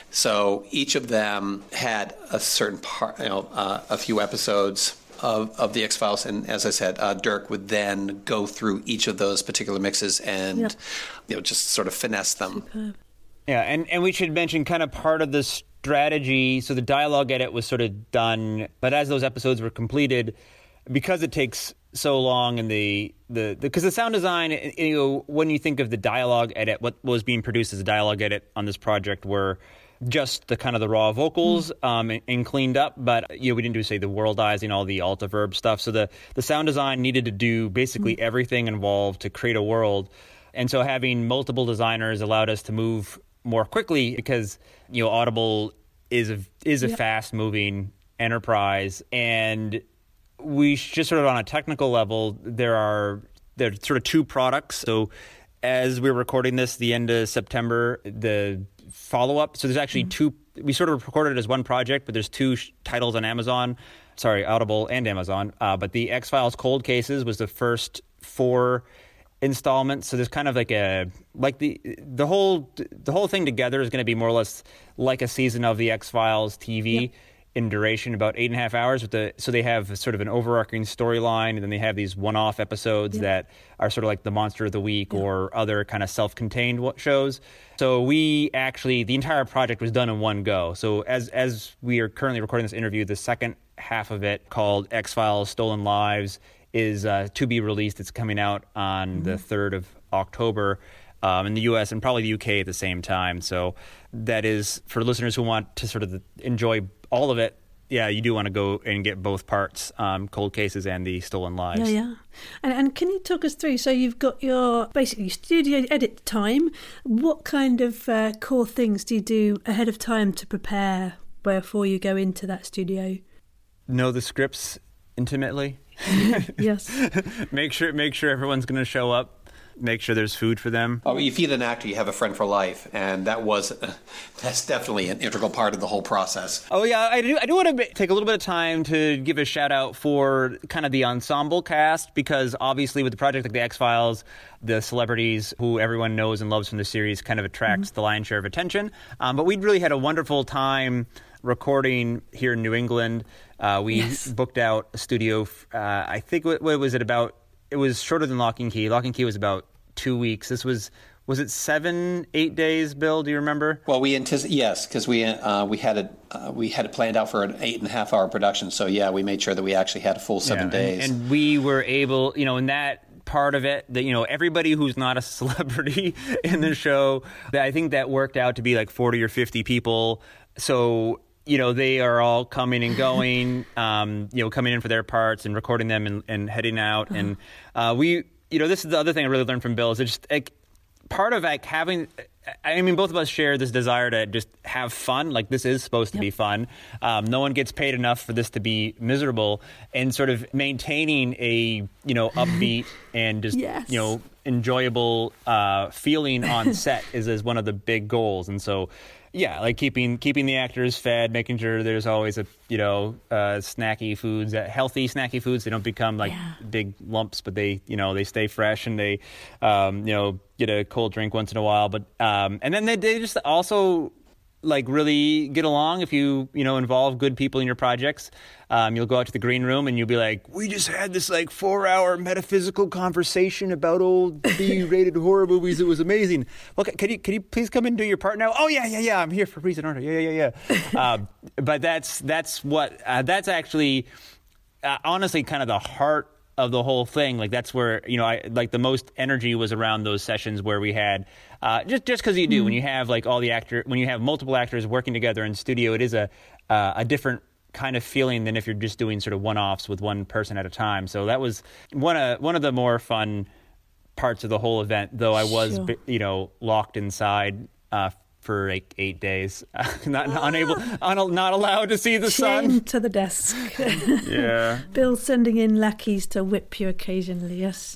So each of them had a certain part, you know, uh, a few episodes of, of the X-Files. And as I said, uh, Dirk would then go through each of those particular mixes and, yep. you know, just sort of finesse them. Superb. Yeah, and, and we should mention kind of part of the strategy. So the dialogue edit was sort of done, but as those episodes were completed, because it takes so long, and the the because the, the sound design, you know, when you think of the dialogue edit, what was being produced as a dialogue edit on this project were just the kind of the raw vocals mm. um, and, and cleaned up, but you know, we didn't do say the worldizing, all the alta verb stuff. So the the sound design needed to do basically mm. everything involved to create a world, and so having multiple designers allowed us to move more quickly, because you know Audible is a is a yep. fast moving enterprise, and we just sort of on a technical level, there are there are sort of two products. So as we're recording this, the end of September, the follow-up, so there's actually mm-hmm. two, we sort of recorded it as one project, but there's two sh- titles on Amazon, sorry, Audible and Amazon. Uh, but the X-Files Cold Cases was the first four installments. So there's kind of like a, like the the whole the whole thing together is going to be more or less like a season of the X-Files T V. Yep. In duration, about eight and a half hours. With the so they have sort of an overarching storyline, and then they have these one-off episodes yeah. that are sort of like the Monster of the Week yeah. or other kind of self-contained shows. So we actually, the entire project was done in one go. So as as we are currently recording this interview, the second half of it, called X-Files Stolen Lives, is uh, to be released. It's coming out on mm-hmm. the third of October. Um, in the U S and probably the U K at the same time. So that is for listeners who want to sort of enjoy all of it. Yeah, you do want to go and get both parts, um, Cold Cases and the Stolen Lives. Yeah, yeah. And, and can you talk us through, so you've got your basically studio edit time. What kind of uh, core things do you do ahead of time to prepare before you go into that studio? Know the scripts intimately. Yes. make sure make sure everyone's going to show up. Make sure there's food for them. Oh, you feed an actor, you have a friend for life, and that was uh, that's definitely an integral part of the whole process. Oh yeah, I do. I do want to take a little bit of time to give a shout out for kind of the ensemble cast, because obviously with the project like the X-Files, the celebrities who everyone knows and loves from the series kind of attracts mm-hmm. the lion's share of attention. Um, but we really had a wonderful time recording here in New England. Uh, we yes. booked out a studio. Uh, I think what, what was it about? It was shorter than Lock and Key. Lock and Key was about two weeks. This was, was it seven, eight days, Bill? Do you remember? Well, we anticipate, yes, because we uh, we had it uh, we had it planned out for an eight and a half hour production. So yeah, we made sure that we actually had a full seven yeah, days. And, and we were able, you know, in that part of it. That, you know, everybody who's not a celebrity in the show, that I think that worked out to be like forty or fifty people. So, you know, they are all coming and going, um, you know, coming in for their parts and recording them and, and heading out. And uh, we, you know, this is the other thing I really learned from Bill is it's just like part of like having, I mean, both of us share this desire to just have fun. Like this is supposed to yep. be fun. Um, no one gets paid enough for this to be miserable, and sort of maintaining a, you know, upbeat and just, yes. you know, enjoyable uh, feeling on set is, is one of the big goals. And so, yeah, like keeping keeping the actors fed, making sure there's always a, you know, uh, snacky foods, uh, healthy snacky foods. They don't become like yeah. big lumps, but they, you know, they stay fresh and they, um, you know, get a cold drink once in a while. But um, and then they, they just also like really get along if you, you know, involve good people in your projects. Um, you'll go out to the green room and you'll be like, we just had this like four hour metaphysical conversation about old B-rated horror movies. It was amazing. Well, can you, can you please come in and do your part now? Oh yeah, yeah, yeah. I'm here for a reason, aren't I? Yeah, yeah, yeah. uh, but that's, that's what, uh, that's actually uh, honestly kind of the heart of the whole thing. Like that's where, you know, I like the most energy was around those sessions where we had uh, just just because you do mm. when you have like all the actor when you have multiple actors working together in studio, it is a uh, a different kind of feeling than if you're just doing sort of one-offs with one person at a time. So that was one of one of the more fun parts of the whole event. Though I was sure. you know locked inside uh, for like eight days, not, not unable, un, not allowed to see the Chained sun. to the desk. Yeah. Bill sending in lackeys to whip you occasionally. Yes.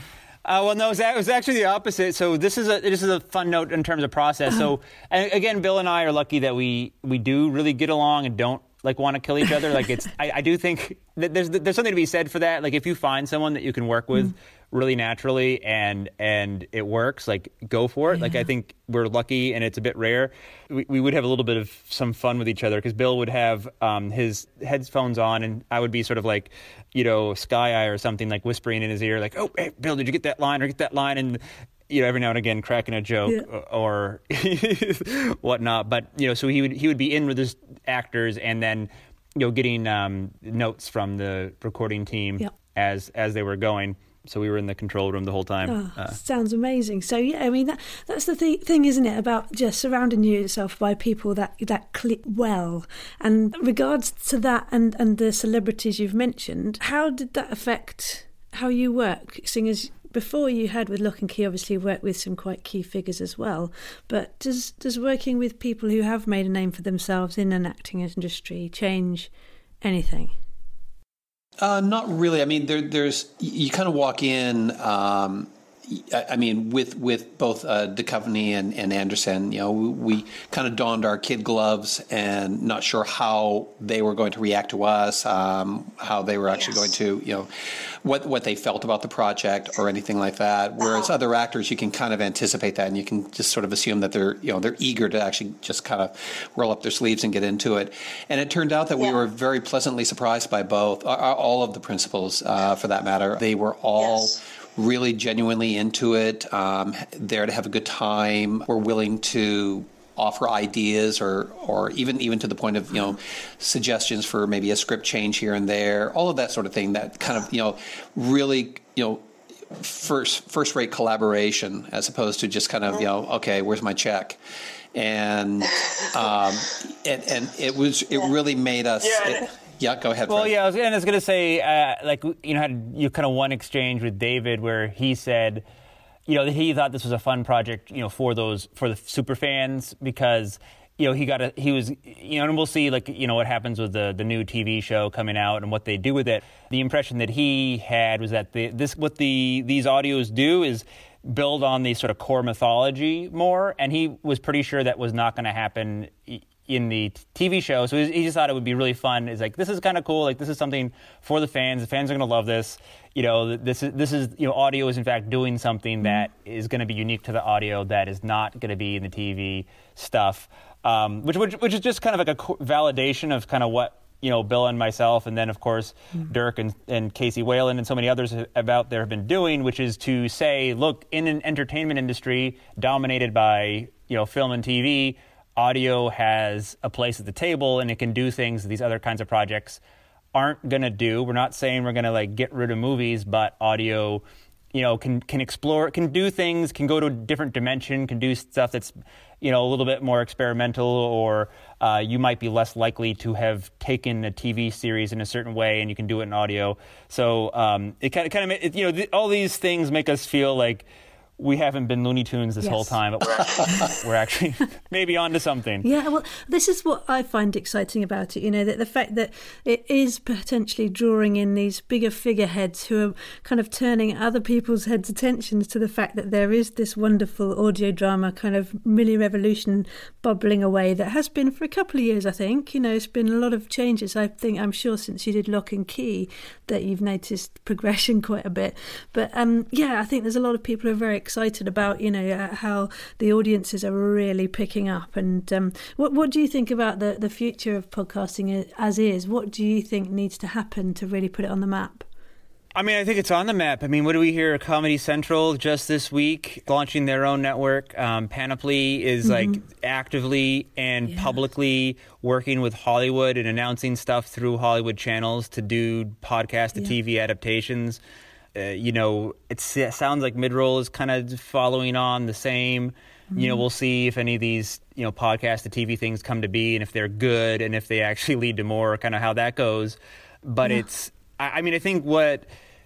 Uh, well, no, it was, it was actually the opposite. So this is a this is a fun note in terms of process. So and again, Bill and I are lucky that we we do really get along and don't like want to kill each other. Like it's, I, I do think that there's there's something to be said for that. Like if you find someone that you can work with. Mm. really naturally and and it works, like go for it. Yeah. Like I think we're lucky and it's a bit rare. We, we would have a little bit of some fun with each other because Bill would have um, his headphones on and I would be sort of like, you know, Sky Eye or something, like whispering in his ear like, oh, hey, Bill, did you get that line or get that line? And, you know, every now and again cracking a joke yeah. or whatnot. But, you know, so he would he would be in with his actors and then, you know, getting um, notes from the recording team yeah. as as they were going. So we were in the control room the whole time. Oh, uh, sounds amazing. So yeah, I mean that that's the th- thing, isn't it? About just surrounding yourself by people that that click well. And regards to that, and and the celebrities you've mentioned, how did that affect how you work? Seeing as before you had with Lock and Key, obviously worked with some quite key figures as well. But does does working with people who have made a name for themselves in an acting industry change anything? Uh, not really. I mean, there, there's you kind of walk in. Um, I mean, with with both uh, Duchovny and, and Anderson, you know, we, we kind of donned our kid gloves and not sure how they were going to react to us, um, how they were actually yes. going to, you know, what what they felt about the project or anything like that. Whereas wow. other actors, you can kind of anticipate that and you can just sort of assume that they're, you know, they're eager to actually just kind of roll up their sleeves and get into it. And it turned out that yeah. we were very pleasantly surprised by both, all of the principals, uh, for that matter. They were all. Yes. really genuinely into it, um, there to have a good time. We're willing to offer ideas or or even even to the point of, you know, suggestions for maybe a script change here and there, all of that sort of thing that kind of, you know, really, you know, first first rate collaboration as opposed to just kind of, you know, okay, where's my check? And um, and, and it was it really made us it, Yeah, go ahead. Well, Fred. yeah, I was, and I was going to say, uh, like, you know, had you kind of one exchange with David where he said, you know, that he thought this was a fun project, you know, for those for the super fans because, you know, he got a he was, you know, and we'll see, like, you know, what happens with the the new T V show coming out and what they do with it. The impression that he had was that the, this what the these audios do is build on the sort of core mythology more, and he was pretty sure that was not going to happen in the T V show. So he just thought it would be really fun. It's like, this is kind of cool. Like, this is something for the fans. The fans are going to love this. You know, this is, this is, you know, audio is in fact doing something that is going to be unique to the audio that is not going to be in the T V stuff. Um, which, which, which is just kind of like a validation of kind of what, you know, Bill and myself, and then of course, mm. Dirk and, and Casey Whalen and so many others about there have been doing, which is to say, look, in an entertainment industry dominated by, you know, film and T V, audio has a place at the table and it can do things that these other kinds of projects aren't going to do. We're not saying we're going to like get rid of movies, but audio you know, can can explore, can do things, can go to a different dimension, can do stuff that's, you know, a little bit more experimental, or uh, you might be less likely to have taken a T V series in a certain way, and you can do it in audio. So um, it kind of, kind of, it, you know, th- all these things make us feel like we haven't been Looney Tunes this Yes. whole time, but we're actually, we're actually maybe onto something. Yeah, well, this is what I find exciting about it, you know, that the fact that it is potentially drawing in these bigger figureheads who are kind of turning other people's heads' attentions to the fact that there is this wonderful audio drama kind of mini revolution bubbling away that has been for a couple of years, I think. You know, it's been a lot of changes. I think, I'm sure since you did Lock and Key that you've noticed progression quite a bit. But um, yeah, I think there's a lot of people who are very excited excited about, you know, uh, how the audiences are really picking up. And um, what what do you think about the, the future of podcasting as is? What do you think needs to happen to really put it on the map? I mean, I think it's on the map. I mean, what do we hear? Comedy Central just this week launching their own network. Um, Panoply is mm-hmm. like actively and yeah. publicly working with Hollywood and announcing stuff through Hollywood channels to do podcast to yeah. T V adaptations. Uh, you know, it sounds like Midroll is kind of following on the same. Mm-hmm. You know, we'll see if any of these, you know, podcast to T V things come to be and if they're good and if they actually lead to more, kind of how that goes. But yeah. it's, I, I mean, I think what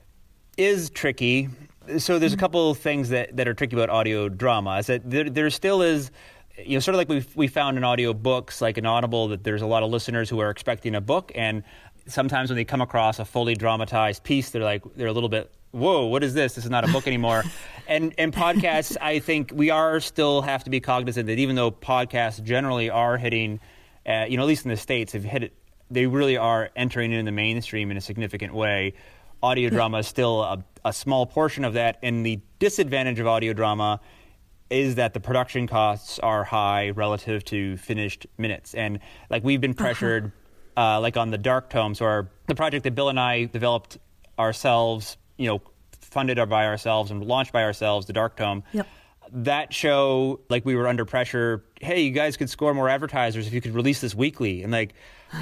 is tricky, so there's mm-hmm. a couple of things that, that are tricky about audio drama, is that there, there still is, you know, sort of like we we found in audio books, like in Audible, that there's a lot of listeners who are expecting a book, and sometimes when they come across a fully dramatized piece, they're like, they're a little bit, whoa, what is this? This is not a book anymore. and and podcasts, I think we are still have to be cognizant that even though podcasts generally are hitting, uh, you know, at least in the States, have hit it, they really are entering into the mainstream in a significant way. Audio drama is still a, a small portion of that, and the disadvantage of audio drama is that the production costs are high relative to finished minutes. And like we've been pressured, uh-huh. uh, like on the Dark Tome, so our, the project that Bill and I developed ourselves, you know, funded by ourselves and launched by ourselves, the Dark Tome. Yep. That show, like we were under pressure, hey, you guys could score more advertisers if you could release this weekly. And like,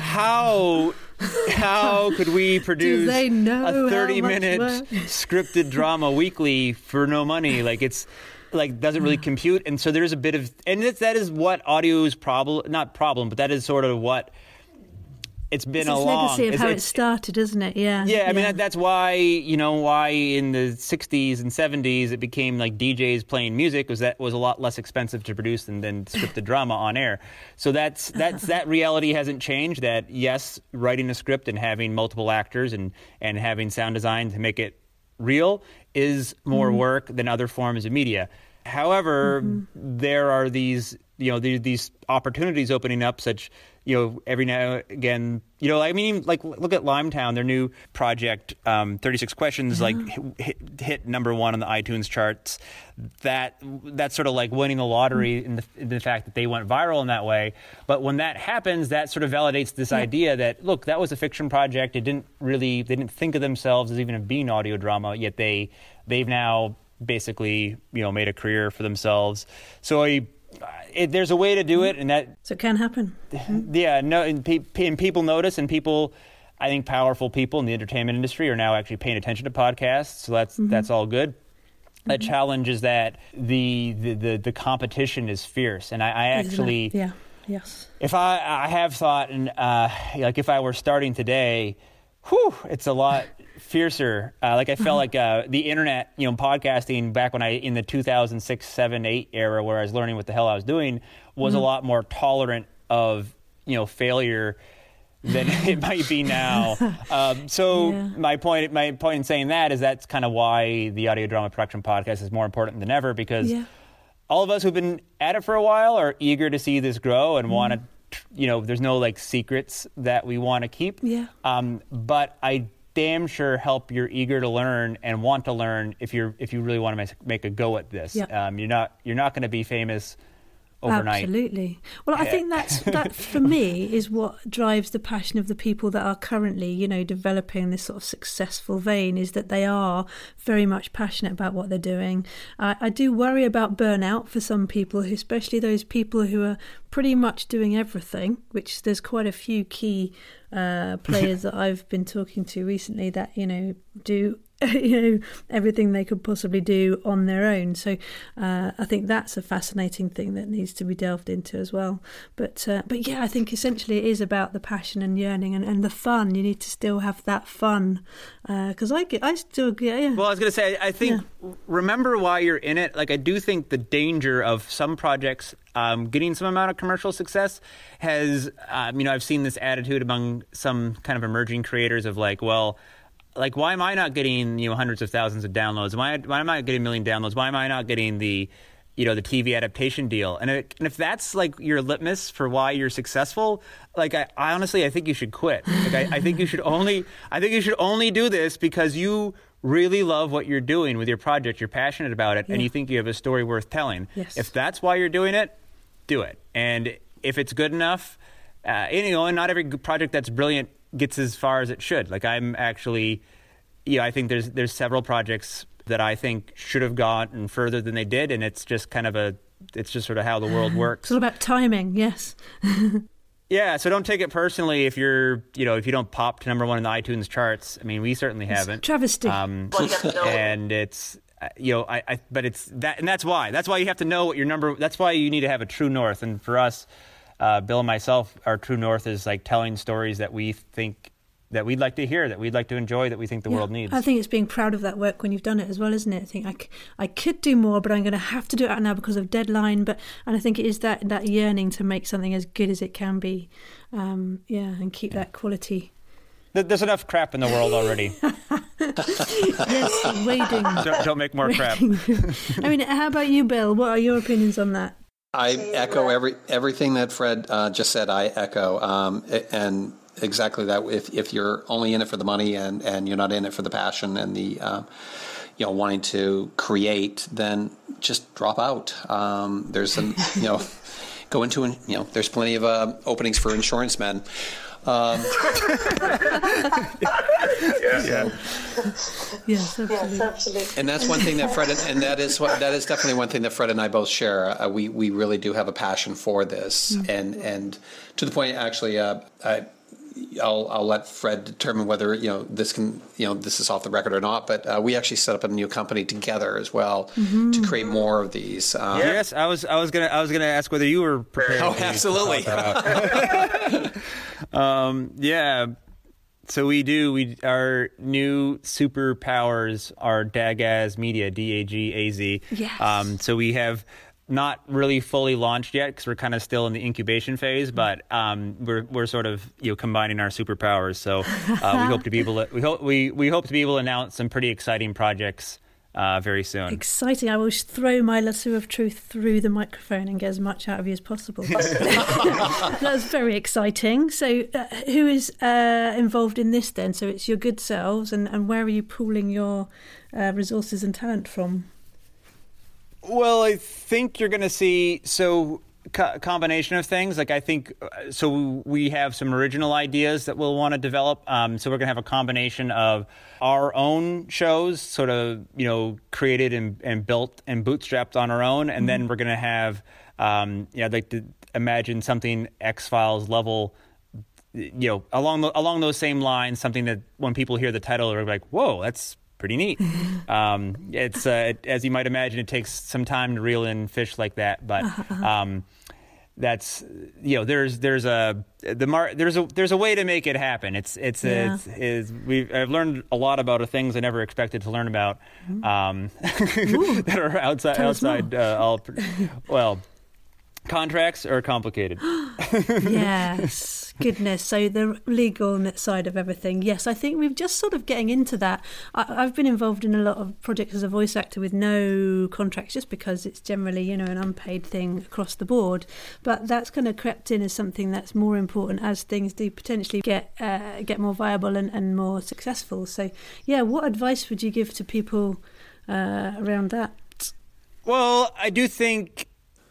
how how could we produce they know a thirty-minute scripted drama weekly for no money? Like it's like doesn't really compute. And so there's a bit of, and it's, that is what audio's problem, not problem, but that is sort of what it's been it's along. It's legacy of it's, how it's, it started, isn't it? Yeah. Yeah, I yeah. mean, that, that's why, you know, why in the sixties and seventies it became like D Js playing music, was that was a lot less expensive to produce than, than scripted drama on air. So that's that's that reality hasn't changed, that, yes, writing a script and having multiple actors and, and having sound design to make it real is more mm-hmm. work than other forms of media. However, mm-hmm. there are these, you know, these, these opportunities opening up, such, you know, every now and again, you know, I mean, like, look at Limetown, their new project, um, thirty-six Questions, yeah. like hit, hit number one on the iTunes charts. That that's sort of like winning the lottery mm-hmm. in, the, in the fact that they went viral in that way. But when that happens, that sort of validates this yeah. idea that, look, that was a fiction project. It didn't really, they didn't think of themselves as even being audio drama, yet they they've now basically, you know, made a career for themselves. So I. It, there's a way to do it, and that so it can happen. Yeah, no, and, pe- and people notice, and people, I think, powerful people in the entertainment industry are now actually paying attention to podcasts. So that's mm-hmm. that's all good. Mm-hmm. The challenge is that the, the the the competition is fierce, and I, I actually, yeah, yes. If I I have thought, and uh, like if I were starting today, whew, it's a lot fiercer. Uh, like I felt like uh, the internet, you know, podcasting back when I, in the two thousand six, seven, eight era where I was learning what the hell I was doing, was mm-hmm. a lot more tolerant of, you know, failure than it might be now. Um, so yeah. my point, my point in saying that is that's kind of why the audio drama production podcast is more important than ever, because yeah. all of us who've been at it for a while are eager to see this grow and mm-hmm. want to, you know, there's no like secrets that we want to keep. Yeah. Um, but I damn sure help you're eager to learn and want to learn if you're if you really want to make, make a go at this. Yeah. Um, you're not you're not going to be famous overnight. Absolutely. Well, I think that's that for me is what drives the passion of the people that are currently, you know, developing this sort of successful vein, is that they are very much passionate about what they're doing. Uh, I do worry about burnout for some people, especially those people who are pretty much doing everything, which there's quite a few key uh, players that I've been talking to recently that, you know, do you know, everything they could possibly do on their own. So uh, I think that's a fascinating thing that needs to be delved into as well. But uh, but yeah, I think essentially it is about the passion and yearning and, and the fun. You need to still have that fun because uh, I get, I still get. Yeah. Well, I was going to say, I think yeah. remember why you're in it. Like, I do think the danger of some projects um, getting some amount of commercial success has, um, you know, I've seen this attitude among some kind of emerging creators of like, well, like, why am I not getting, you know, hundreds of thousands of downloads? Why, why am I not getting a million downloads? Why am I not getting the, you know, the T V adaptation deal? And, it, and if that's like your litmus for why you're successful, like, I, I honestly, I think you should quit. Like, I, I think you should only, I think you should only do this because you really love what you're doing with your project. You're passionate about it, yeah. and you think you have a story worth telling. Yes. If that's why you're doing it, do it. And if it's good enough, uh, you know, and not every project that's brilliant gets as far as it should. Like, I'm actually, you know, I think there's there's several projects that I think should have gotten further than they did, and it's just kind of a, it's just sort of how the world works. It's all about timing, yes. Yeah, so don't take it personally if you're, you know, if you don't pop to number one in the iTunes charts. I mean, we certainly haven't. It's travesty. Um, and it's, you know, I, I, but it's that, and that's why. That's why you have to know what your number. That's why you need to have a true north. And for us, uh, Bill and myself, our true north is like telling stories that we think that we'd like to hear, that we'd like to enjoy, that we think the yeah, world needs. I think it's being proud of that work when you've done it as well, isn't it? I think I, c- I could do more, but I'm going to have to do it out now because of deadline. But and I think it is that, that yearning to make something as good as it can be, um, yeah, and keep that quality. There's enough crap in the world already. Yes, wading. Don't, don't make more crap. I mean, how about you, Bill? What are your opinions on that? I echo every everything that Fred uh, just said. I echo, um, and exactly that. If if you're only in it for the money and, and you're not in it for the passion and the um, you know wanting to create, then just drop out. Um, there's some you know go into you know there's plenty of uh, openings for insurance men. Um, yeah. yeah. Yes, absolutely. Yes, absolutely. And that's one thing that Fred and, and that is what that is definitely one thing that Fred and I both share. Uh, we we really do have a passion for this, mm. and and to the point actually, uh, I, I'll I'll let Fred determine whether you know this can you know this is off the record or not. But uh, we actually set up a new company together as well mm-hmm. to create more of these. Um, yes, I was I was gonna I was gonna ask whether you were prepared. Oh, absolutely. um, yeah. So we do. We our new superpowers are Dagaz Media, D A G A Z. Yes. Um, so we have not really fully launched yet because we're kind of still in the incubation phase, but um, we're we're sort of you know combining our superpowers. So uh, we hope to be able to we hope we we hope to be able to announce some pretty exciting projects uh, very soon. Exciting! I will throw my lasso of truth through the microphone and get as much out of you as possible. That's very exciting. So, uh, who is uh, involved in this then? So it's your good selves, and, and where are you pooling your uh, resources and talent from? Well, I think you're going to see so co- combination of things. Like I think uh, so we have some original ideas that we'll want to develop. Um, so we're going to have a combination of our own shows, sort of you know created and, and built and bootstrapped on our own, and mm-hmm. then we're going to have um, yeah, I'd like to imagine something X-Files level. You know, along the, along those same lines, something that when people hear the title, they're like, "Whoa, that's." Pretty neat. Um, it's uh, it, as you might imagine, it takes some time to reel in fish like that, but um, that's you know there's there's a the mar- there's a there's a way to make it happen. It's it's yeah. it's, it's we I've learned a lot about things I never expected to learn about um, that are outside Tell outside. Uh, all well, contracts are complicated. Yes, goodness. So the legal side of everything. Yes, I think we're just sort of getting into that. I, I've been involved in a lot of projects as a voice actor with no contracts, just because it's generally, you know, an unpaid thing across the board. But that's kind of crept in as something that's more important as things do potentially get uh, get more viable and, and more successful. So, yeah, what advice would you give to people uh, around that? Well, I do think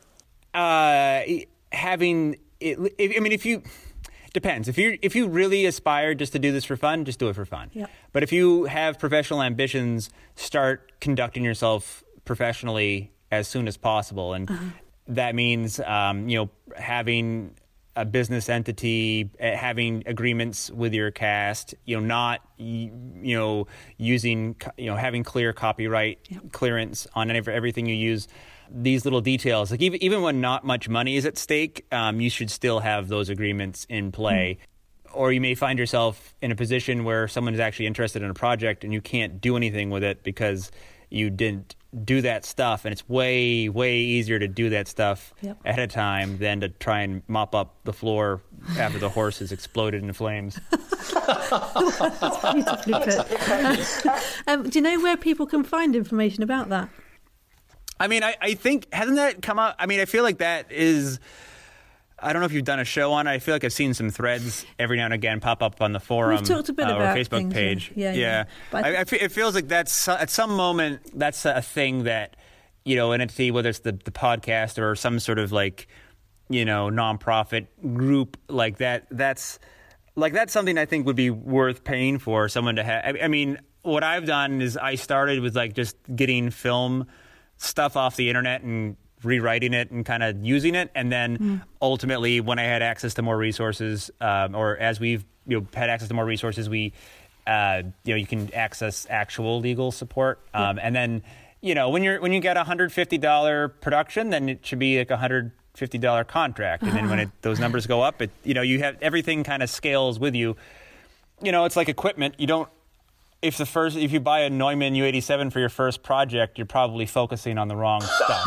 uh, having it, I mean, if you depends if you if you really aspire just to do this for fun, just do it for fun. Yep. But if you have professional ambitions, start conducting yourself professionally as soon as possible, and uh-huh. that means um, you know having a business entity, uh, having agreements with your cast, you know, not, you know, using, you know, having clear copyright yep. clearance on every, everything you use. These little details, like even even when not much money is at stake, um, you should still have those agreements in play. Mm. Or you may find yourself in a position where someone is actually interested in a project and you can't do anything with it because you didn't do that stuff, and it's way, way easier to do that stuff yep. ahead of time than to try and mop up the floor after the horse has exploded into flames. That's beautifully put. um, do you know where people can find information about that? I mean, I, I think, hasn't that come out? I mean, I feel like that is... I don't know if you've done a show on it. I feel like I've seen some threads every now and again pop up on the forum We've talked a bit uh, about or Facebook things, page. Yeah, yeah. yeah. But I I, I fe- it feels like that's at some moment that's a thing that, you know, an entity, whether it's the, the podcast or some sort of like, you know, nonprofit group like that. That's like that's something I think would be worth paying for someone to have. I, I mean, what I've done is I started with like just getting film stuff off the internet and rewriting it and kind of using it, and then mm. ultimately when I had access to more resources, um, or as we've you know had access to more resources, we uh, you know you can access actual legal support, um, yeah. and then you know when you're when you get a one hundred fifty dollars production, then it should be like a one hundred fifty dollars contract, and then when it, those numbers go up, it you know you have everything kind of scales with you. You know, it's like equipment. You don't. If the first, if you buy a Neumann U eighty-seven for your first project, you're probably focusing on the wrong stuff.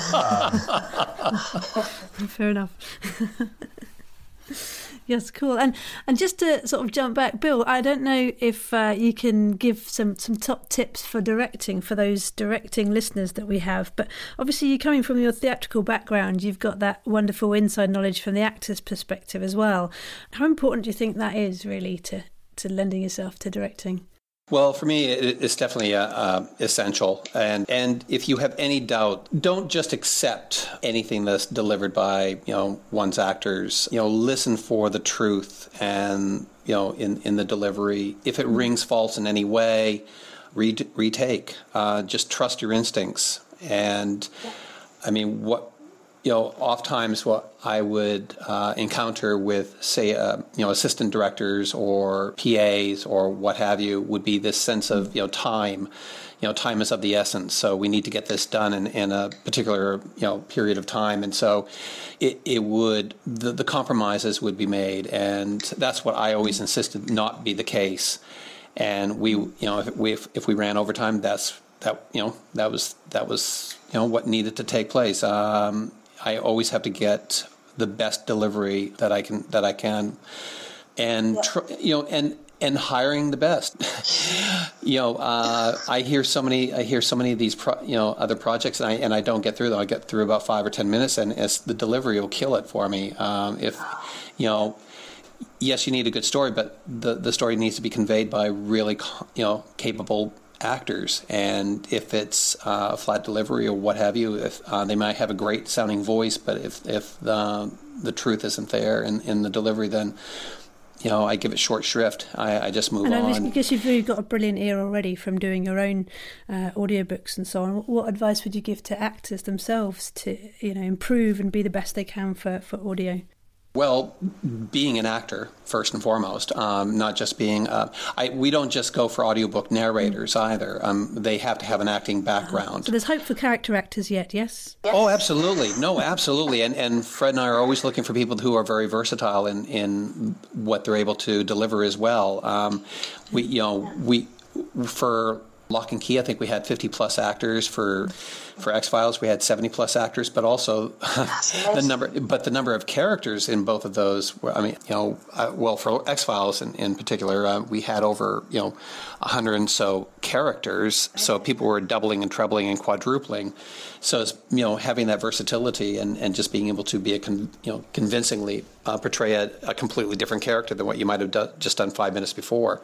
um. Fair enough. Yes, cool. And and just to sort of jump back, Bill, I don't know if uh, you can give some, some top tips for directing for those directing listeners that we have. But obviously, you coming from your theatrical background, you've got that wonderful inside knowledge from the actor's perspective as well. How important do you think that is, really, to to lending yourself to directing? Well, for me, it's definitely uh, uh, essential. And and if you have any doubt, don't just accept anything that's delivered by, you know, one's actors. You know, listen for the truth and, you know, in, in the delivery. If it rings false in any way, re- retake. Uh, just trust your instincts. And, I mean, what... You know, oftentimes what I would uh, encounter with, say, uh, you know, assistant directors or P As or what have you would be this sense of, you know, time. You know, time is of the essence, so we need to get this done in, in a particular, you know, period of time. And so it, it would, the, the compromises would be made. And that's what I always insisted not be the case. And we, you know, if we, if, if we ran overtime, that's, that, you know, that was, that was, you know, what needed to take place. Um, I always have to get the best delivery that I can that I can, and yeah. tr- you know, and and hiring the best. you know, uh, I hear so many. I hear so many of these, pro- you know, other projects, and I and I don't get through them. I get through about five or ten minutes, and it's, the delivery will kill it for me. Um, if you know, yes, you need a good story, but the the story needs to be conveyed by really, you know, capable actors. And if it's uh, a flat delivery or what have you, if uh, they might have a great sounding voice, but if if the the truth isn't there in, in the delivery, then you know I give it short shrift. I, I just move and on. And I guess you've really got a brilliant ear already from doing your own uh, audiobooks and so on. What advice would you give to actors themselves to you know improve and be the best they can for, for audio? Well, being an actor, first and foremost, um, not just being... Uh, I, we don't just go for audiobook narrators either. Um, they have to have an acting background. So there's hope for character actors yet, yes? yes. Oh, absolutely. No, absolutely. And, and Fred and I are always looking for people who are very versatile in, in what they're able to deliver as well. Um, we, you know, we... For Lock and Key, I think we had fifty plus actors. For for X-Files, we had seventy plus actors, but also the number, but the number of characters in both of those. I mean, you know, uh, well, for X-Files in, in particular, uh, we had over you know a hundred and so characters. So people were doubling and trebling and quadrupling. So it's, you know, having that versatility and, and just being able to be a con, you know convincingly uh, portray a, a completely different character than what you might have done, just done five minutes before.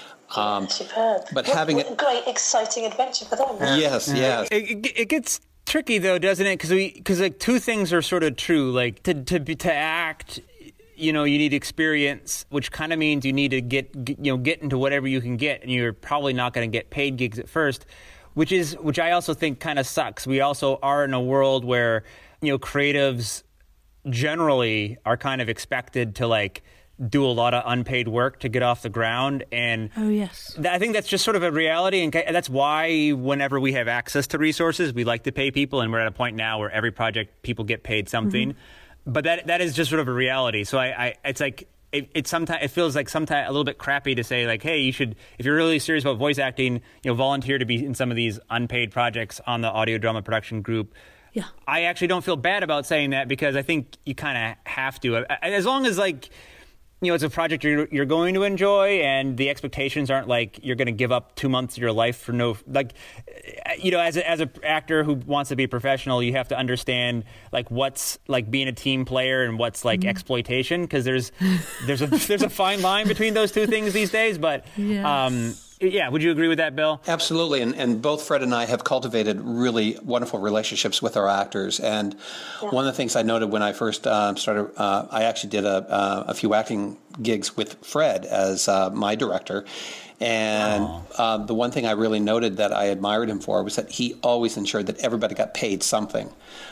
Um, Superb. But what, having what it, a great, exciting adventure for them. Yes, yes. It, it gets tricky though, doesn't it? Because we, because like two things are sort of true. Like to to be, to act, you know, you need experience, which kind of means you need to get, get you know get into whatever you can get, and you're probably not going to get paid gigs at first, which is which I also think kind of sucks. We also are in a world where you know creatives generally are kind of expected to like do a lot of unpaid work to get off the ground. And oh, yes. th- I think that's just sort of a reality. And that's why whenever we have access to resources, we like to pay people. And we're at a point now where every project people get paid something. Mm-hmm. But that that is just sort of a reality. So I, I it's like it, it sometimes it feels like sometimes a little bit crappy to say like, hey, you should, if you're really serious about voice acting, you know, volunteer to be in some of these unpaid projects on the audio drama production group. Yeah. I actually don't feel bad about saying that because I think you kind of have to, as long as like, you know, it's a project you're you're going to enjoy, and the expectations aren't like you're going to give up two months of your life for no, like, you know, as a, as an actor who wants to be professional, you have to understand like what's like being a team player and what's like mm. exploitation, because there's there's a there's a fine line between those two things these days. But yes. um, yeah, would you agree with that, Bill? Absolutely, and and both Fred and I have cultivated really wonderful relationships with our actors. And yeah. one of the things I noted when I first uh, started, uh, I actually did a uh, a few acting gigs with Fred as uh, my director. And oh. uh, the one thing I really noted that I admired him for was that he always ensured that everybody got paid something,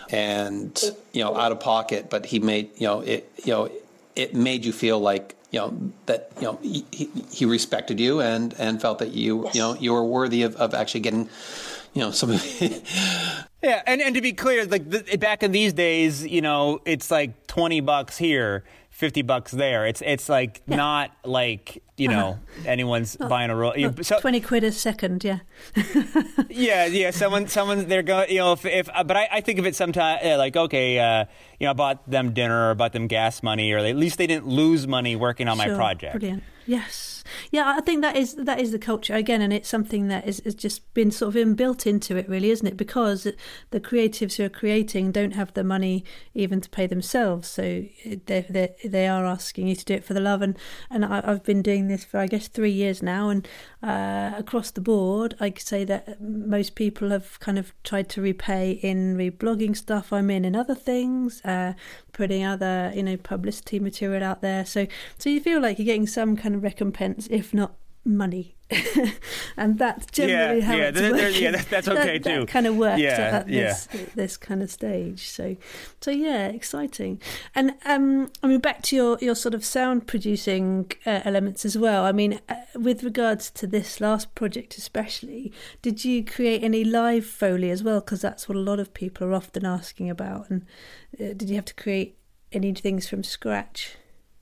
and you know, out of pocket. But he made you know it you know it made you feel like. You know that you know he, he respected you and, and felt that you yes. you know you were worthy of, of actually getting you know some. Yeah, and, and to be clear, like the, back in these days, you know, it's like twenty bucks here, fifty bucks there. It's it's like yeah. not like you know uh-huh. anyone's well, buying a roll. Well, so, twenty quid a second, yeah. yeah, yeah. Someone, someone, they're going. You know, if, if but I, I think of it sometimes yeah, like okay, uh, you know, I bought them dinner or bought them gas money, or they, at least they didn't lose money working on sure, my project. Brilliant. Yes. Yeah, I think that is that is the culture again, and it's something that is, is just been sort of inbuilt into it, really, isn't it? Because the creatives who are creating don't have the money even to pay themselves, so they they they are asking you to do it for the love. And and I, I've been doing this for I guess three years now, and uh, across the board, I could say that most people have kind of tried to repay in reblogging stuff I'm in and other things, uh, putting other you know publicity material out there. So so you feel like you're getting some kind of recompense, if not money. And that's generally yeah, how yeah, it's there, working. yeah, that's okay that, too. That kind of works yeah, at yeah. this this kind of stage. So, so yeah, exciting. And um, I mean, back to your, your sort of sound producing uh, elements as well. I mean, uh, with regards to this last project especially, did you create any live Foley as well? Because that's what a lot of people are often asking about. And uh, did you have to create any things from scratch?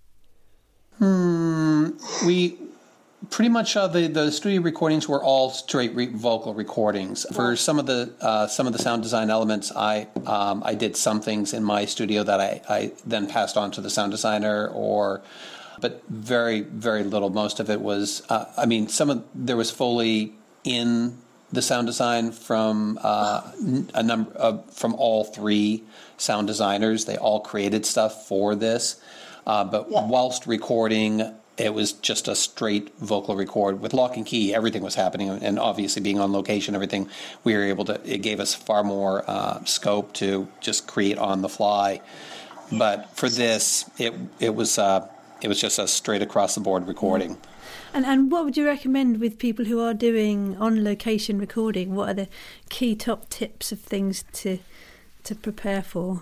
Hmm. We. Pretty much uh, the the studio recordings were all straight re- vocal recordings. For some of the uh, some of the sound design elements, I um, I did some things in my studio that I, I then passed on to the sound designer, or but very very little. Most of it was uh, I mean some of there was Foley in the sound design from uh, a number of, from all three sound designers. They all created stuff for this, uh, but yeah. whilst recording. It was just a straight vocal record with lock and key. Everything was happening, and obviously being on location, everything we were able to. It gave us far more uh, scope to just create on the fly. But for this, it it was uh, it was just a straight across the board recording. And and what would you recommend with people who are doing on location recording? What are the key top tips of things to to prepare for?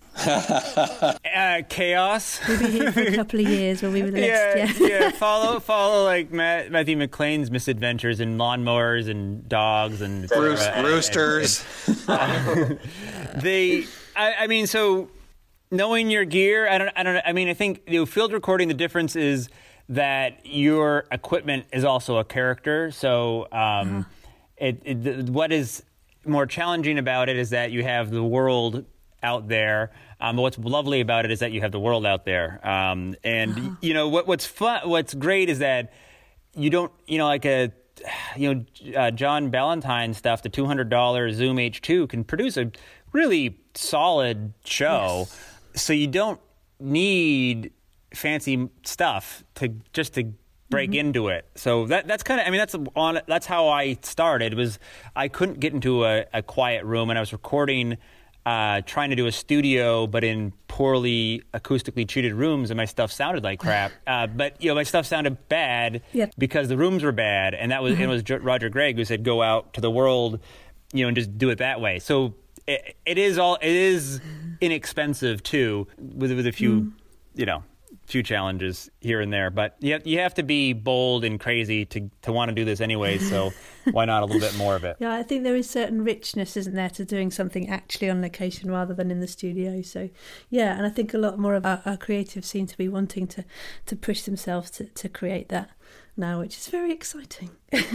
uh, chaos. We'll be here for a couple of years where we were list, yeah, yeah. yeah. Follow, follow like Matt, Matthew McLean's misadventures in lawnmowers and dogs and Roos- uh, roosters. And, uh, they, I, I mean, so knowing your gear. I don't, I don't. I mean, I think you know, field recording. The difference is that your equipment is also a character. So, um, uh-huh. it, it what is more challenging about it is that you have the world out there. Um, but what's lovely about it is that you have the world out there. Um, and, uh-huh. you know, what, what's fun, what's great is that you don't, you know, like a, you know, uh, John Ballantyne stuff, the two hundred dollars Zoom H two can produce a really solid show. Yes. So you don't need fancy stuff to just to break mm-hmm. into it. So that that's kind of, I mean, that's on, that's how I started was I couldn't get into a, a quiet room and I was recording Uh, trying to do a studio, but in poorly acoustically treated rooms, and my stuff sounded like crap. Uh, but you know, my stuff sounded bad yep. because the rooms were bad, and that was mm-hmm. it was Roger Gregg who said, "Go out to the world, you know, and just do it that way." So it, it is all it is inexpensive too, with with a few, mm. you know, few challenges here and there. But you have, you have to be bold and crazy to to want to do this anyway. So why not a little bit more of it? Yeah, I think there is certain richness, isn't there, to doing something actually on location rather than in the studio. So yeah, and I think a lot more of our, our creatives seem to be wanting to to push themselves to to create that now, which is very exciting.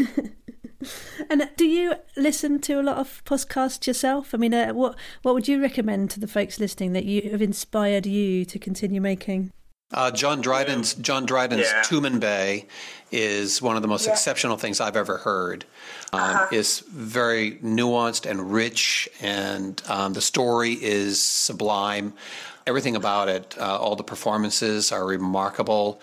And do you listen to a lot of podcasts yourself? I mean, uh, what what would you recommend to the folks listening that you have inspired you to continue making? Uh, John Dryden's John Dryden's yeah. Tumanbay is one of the most yeah. exceptional things I've ever heard. Um, uh-huh. It's very nuanced and rich, and um, the story is sublime. Everything about it, uh, all the performances are remarkable.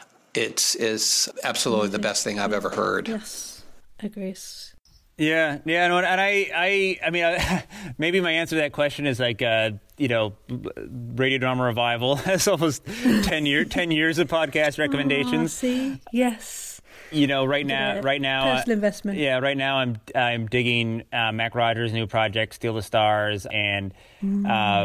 It is absolutely the best thing I've ever heard. Yes. Agrees. Yeah, yeah, no, and I, I, I mean, I, maybe my answer to that question is like, uh, you know, Radio Drama Revival. That's almost ten year, ten years of podcast recommendations. Oh, see, yes. You know, right now, right now, personal investment. Yeah, right now, I'm, I'm digging uh, Mac Rogers' new project, Steal the Stars, and, mm.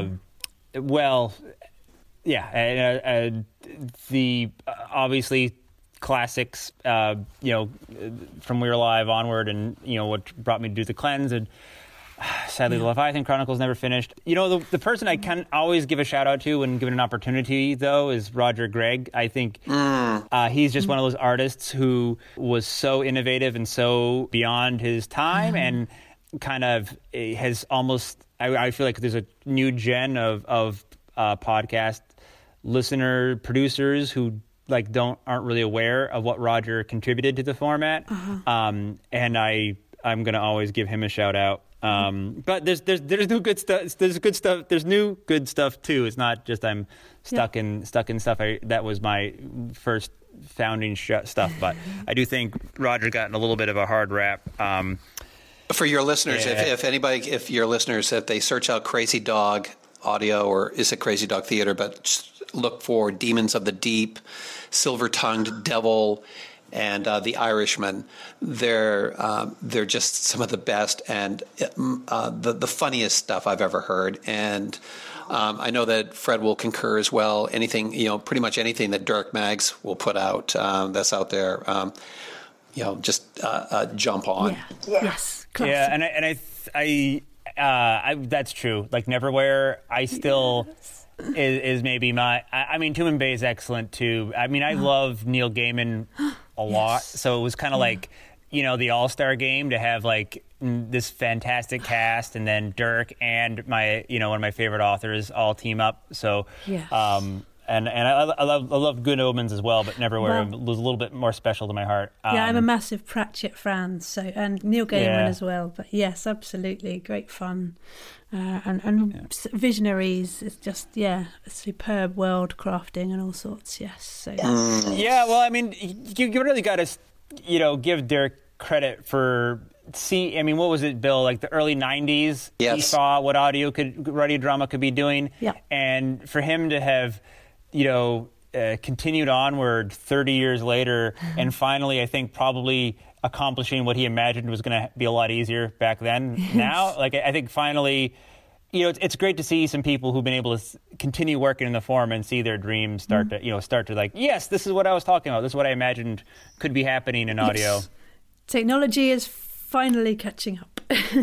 uh, well, yeah, uh, uh, the uh, obviously. classics, uh, you know, from We Were Live onward, and you know what brought me to do The Cleanse, and uh, sadly, yeah. the Leviathan Chronicles never finished. You know, the the person I can always give a shout out to when given an opportunity, though, is Roger Gregg. I think mm. uh, he's just mm. one of those artists who was so innovative and so beyond his time, mm. and kind of has almost. I, I feel like there's a new gen of of uh, podcast listener producers who. Like don't aren't really aware of what Roger contributed to the format, uh-huh. um, and I I'm gonna always give him a shout out. Um, but there's there's there's new good stuff. There's good stuff. There's new good stuff too. It's not just I'm stuck yeah. in stuck in stuff. I, that was my first founding sh- stuff. But I do think Roger got a little bit of a hard rap. Um, For your listeners, yeah. if if anybody, if your listeners, if they search out Crazy Dog Audio, or is it Crazy Dog Theater, but look for Demons of the Deep, Silver Tongued Devil, and uh, The Irishman. They're um, they're just some of the best and uh, the the funniest stuff I've ever heard. And um, I know that Fred will concur as well. Anything, you know, pretty much anything that Dirk Maggs will put out um, that's out there, um, you know, just uh, uh, jump on. Yeah. Yeah. Yes. Classic. Yeah, and I and I I, uh, I that's true. Like Neverwhere, I still. Yes. Is, is maybe my. I, I mean, Tumanbay is excellent too. I mean, I love Neil Gaiman a lot, yes. so it was kind of yeah. like, you know, the All-Star game to have like this fantastic cast, and then Dirk and my, you know, one of my favorite authors all team up. So, yes. um, and and I, I love I love Good Omens as well, but Neverwhere well, was a little bit more special to my heart. Um, yeah, I'm a massive Pratchett fan, so and Neil Gaiman yeah. as well. But yes, absolutely, great fun. Uh, and and yeah. visionaries, it's just, yeah, superb world crafting and all sorts, yes. So. Mm. Yeah, well, I mean, you, you really got to, you know, give Dirk credit for, see, I mean, what was it, Bill, like the early nineties? Yes. He saw what audio could, radio drama could be doing. Yeah. And for him to have, you know, uh, continued onward thirty years later, mm-hmm. and finally, I think probably accomplishing what he imagined was going to be a lot easier back then. Yes. Now, like, I think finally, you know, it's, it's great to see some people who've been able to continue working in the form and see their dreams start mm. to, you know, start to like, yes, this is what I was talking about. This is what I imagined could be happening in audio. Yes. Technology is finally catching up.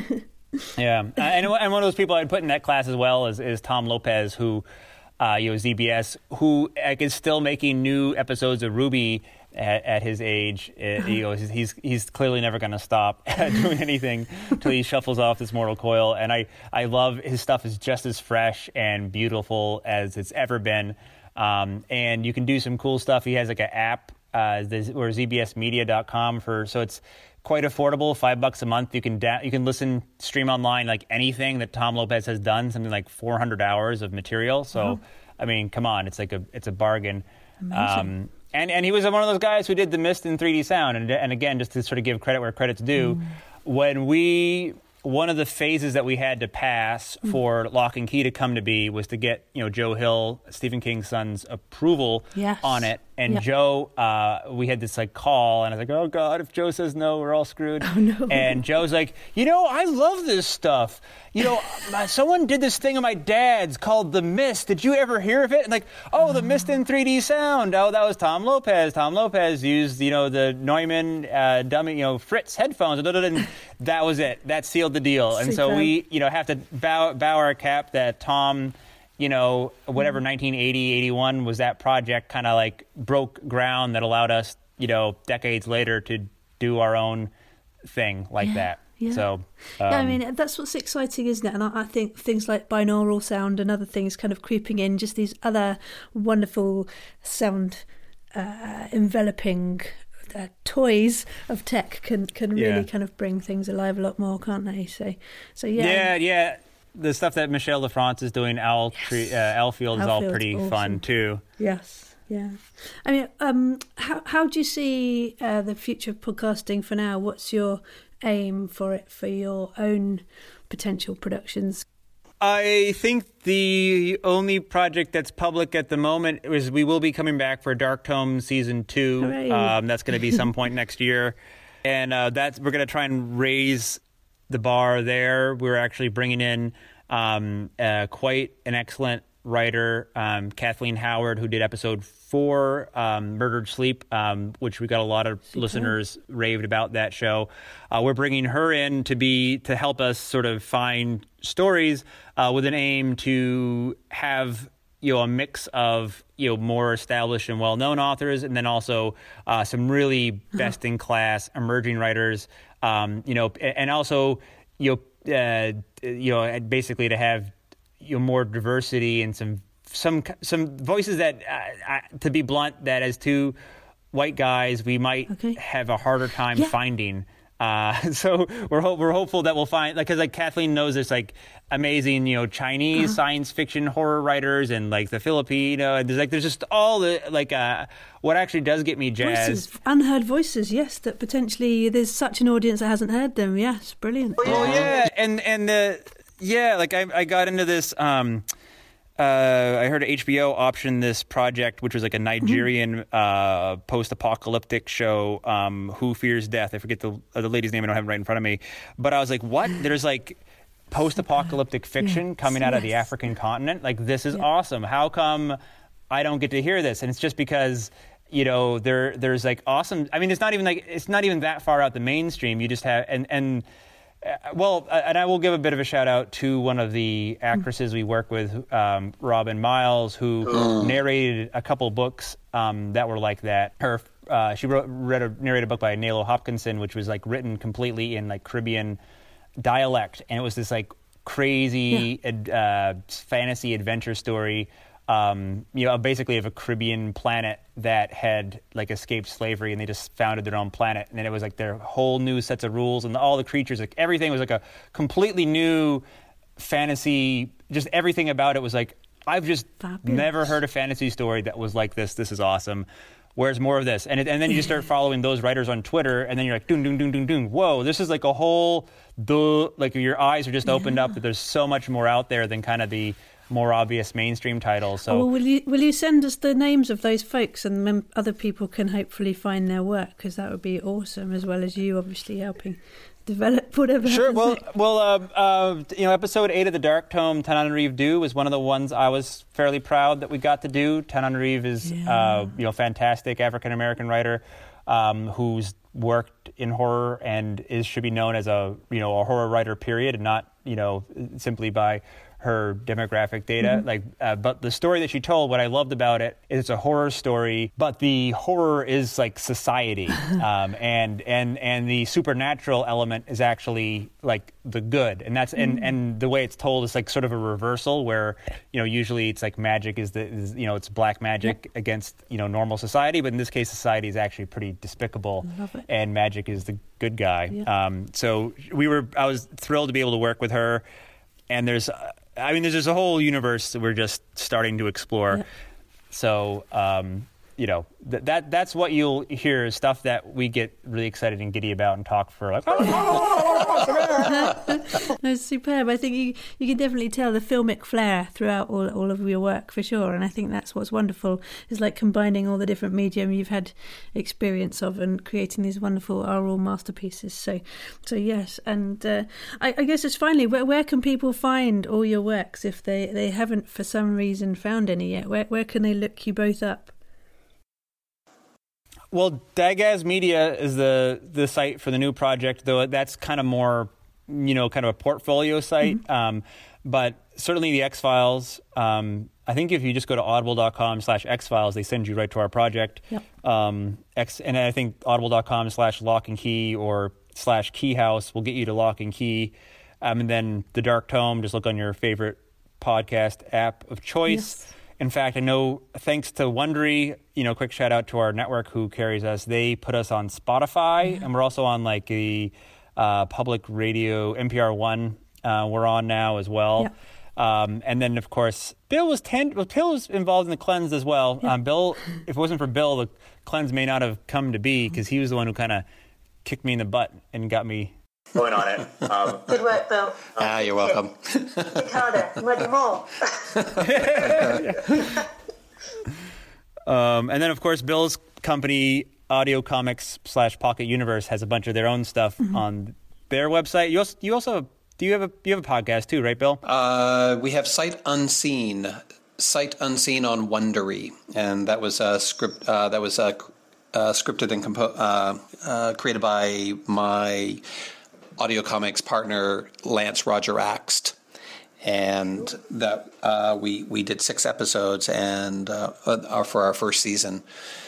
Yeah. Uh, and, and one of those people I'd put in that class as well is, is Tom Lopez, who, uh, you know, Z B S, who like, is still making new episodes of Ruby At, at his age. Uh, you know, he's he's clearly never going to stop doing anything until he shuffles off this mortal coil. And I, I love his stuff is just as fresh and beautiful as it's ever been. Um, and you can do some cool stuff. He has like an app, uh, or z b s media dot com for, so it's quite affordable, five bucks a month. You can da- you can listen, stream online like anything that Tom Lopez has done, something like four hundred hours of material. So, oh. I mean, come on, it's like a it's a bargain. Amazing. Um, And and he was one of those guys who did The Mist in three D sound. And and again, just to sort of give credit where credit's due, mm. when we one of the phases that we had to pass Mm. for Lock and Key to come to be was to get, you know, Joe Hill, Stephen King's son's approval Yes. on it. And Yeah. Joe, uh, we had this like call, and I was like, oh God, if Joe says no, we're all screwed. Oh, no. And Joe's like, you know, I love this stuff. You know, my, someone did this thing of my dad's called The Mist. Did you ever hear of it? And like, oh, The Mist in three D sound. Oh, that was Tom Lopez. Tom Lopez used, you know, the Neumann uh, dummy, you know, Fritz headphones. And that was it. That sealed the deal. And so Superb. we, you know, have to bow, bow our cap that Tom, you know, whatever nineteen eighty, eighty-one was that project kind of like broke ground that allowed us, you know, decades later to do our own thing like that. Yeah. So, um, yeah, I mean, that's what's exciting, isn't it? And I, I think things like binaural sound and other things kind of creeping in, just these other wonderful sound uh, enveloping uh, toys of tech can, can really Yeah. kind of bring things alive a lot more, can't they? So, so yeah. yeah, yeah. The stuff that Michelle LaFrance is doing, Owl Tree, uh, Owlfield, is all Owlfield's pretty awesome. fun too. Yes, yeah. I mean, um, how how do you see uh, the future of podcasting for now? What's your aim for it for your own potential productions? I think the only project that's public at the moment is we will be coming back for Dark Tome season two. Hooray. Um, that's going to be some point next year, and uh, that's we're going to try and raise the bar there. We're actually bringing in um, uh, quite an excellent writer, um, Kathleen Howard, who did episode four, um, Murdered Sleep, um, which we got a lot of listeners raved about that show. Uh, we're bringing her in to be to help us sort of find stories uh, with an aim to have, you know, a mix of, you know, more established and well-known authors, and then also uh, some really best-in-class emerging writers, um, you know, and also, you know, uh, you know, basically to have, you know, more diversity and some some some voices that, uh, uh, to be blunt, that as two white guys we might Okay. have a harder time Yeah. finding. Uh, so we're ho- we're hopeful that we'll find, like, because like Kathleen knows there's like amazing, you know, Chinese Uh-huh. science fiction horror writers, and like the Filipino, and there's like there's just all the like uh, what actually does get me jazzed. Voices, unheard voices, yes, that potentially there's such an audience that hasn't heard them. Yes, brilliant. Oh yeah, and and the yeah, like I I got into this. Um, uh, I heard H B O option this project, which was like a Nigerian uh, post-apocalyptic show. Um, Who Fears Death? I forget the uh, the lady's name. I don't have it right in front of me. But I was like, what? There's like post-apocalyptic fiction Yes, coming out of the yes. African continent. Like, this is Yeah. awesome. How come I don't get to hear this? And it's just because, you know, there there's like awesome. I mean, it's not even like it's not even that far out the mainstream. You just have and and. Uh, well, uh, and I will give a bit of a shout out to one of the actresses we work with, um, Robin Miles, who narrated a couple books um, that were like that. Her, uh, she wrote, read a narrated a book by Nalo Hopkinson, which was like written completely in like Caribbean dialect, and it was this like crazy ad, uh, fantasy adventure story. Um, you know, basically of a Caribbean planet that had like escaped slavery, and they just founded their own planet. And then it was like their whole new sets of rules, and all the creatures, like everything was like a completely new fantasy. Just everything about it was like, I've just Fabulous. never heard a fantasy story that was like this. This is awesome. Where's more of this? And it, and then you just start following those writers on Twitter, and then you're like, doom, doom, doom, doom, doom. Whoa, this is like a whole, duh, like your eyes are just opened up that there's so much more out there than kind of the more obvious mainstream titles. So Oh, well, will you will you send us the names of those folks, and then other people can hopefully find their work, because that would be awesome, as well as you obviously helping develop whatever. Sure. happens Well, next. well, uh, uh, you know, episode eight of the Dark Tome, Tananarive Due, was one of the ones I was fairly proud that we got to do. Tananarive is, Yeah. uh, you know, fantastic African American writer um, who's worked in horror and is should be known as a, you know, a horror writer. Period, and not, you know, simply by her demographic data. Mm-hmm. Like, uh, but the story that she told, what I loved about it is it's a horror story, but the horror is like society, um, and and and the supernatural element is actually like the good, and that's and and the way it's told is like sort of a reversal, where, you know, usually it's like magic is the is, you know, it's black magic against, you know, normal society, but in this case society is actually pretty despicable, Love it. and magic is the good guy. Yeah. Um, so we were I was thrilled to be able to work with her. And there's, uh, I mean, there's just a whole universe that we're just starting to explore. Yeah. So, um, you know, th- that that's what you'll hear is stuff that we get really excited and giddy about and talk for like. No, superb. I think you you can definitely tell the filmic flair throughout all all of your work for sure. And I think that's what's wonderful is like combining all the different medium you've had experience of and creating these wonderful oral masterpieces. So, so yes. And uh, I, I guess it's finally where where can people find all your works if they, they haven't for some reason found any yet? Where where can they look you both up? Well, Dagaz Media is the the site for the new project, though that's kind of more, you know, kind of a portfolio site. Mm-hmm. Um, but certainly the X-Files, um, I think if you just go to audible.com slash X-Files, they send you right to our project. Yep. Um, X, and I think audible.com slash lock and key or slash key house will get you to Lock and Key. Um, and then the Dark Tome, just look on your favorite podcast app of choice. Yes. In fact, I know thanks to Wondery, you know, quick shout out to our network who carries us. They put us on Spotify, yeah. and we're also on like the uh, public radio, N P R One. Uh, we're on now as well. Yeah. Um, and then, of course, Bill was ten, well, Bill was involved in the cleanse as well. Yeah. Um, Bill, if it wasn't for Bill, the cleanse may not have come to be because he was the one who kind of kicked me in the butt and got me going on it. Um, Good work, Bill. Um, ah, you're welcome. Kick harder, muddy more. um, and then, of course, Bill's company, Audio Comics slash Pocket Universe, has a bunch of their own stuff mm-hmm. on their website. You also, you also do you have a you have a podcast too, right, Bill? Uh, we have Sight Unseen, Sight Unseen on Wondery, and that was a script uh, that was uh, uh, scripted and compo- uh, uh, created by my Audio Comics partner Lance Roger Axt, and that uh, we we did six episodes and uh, uh, for our first season,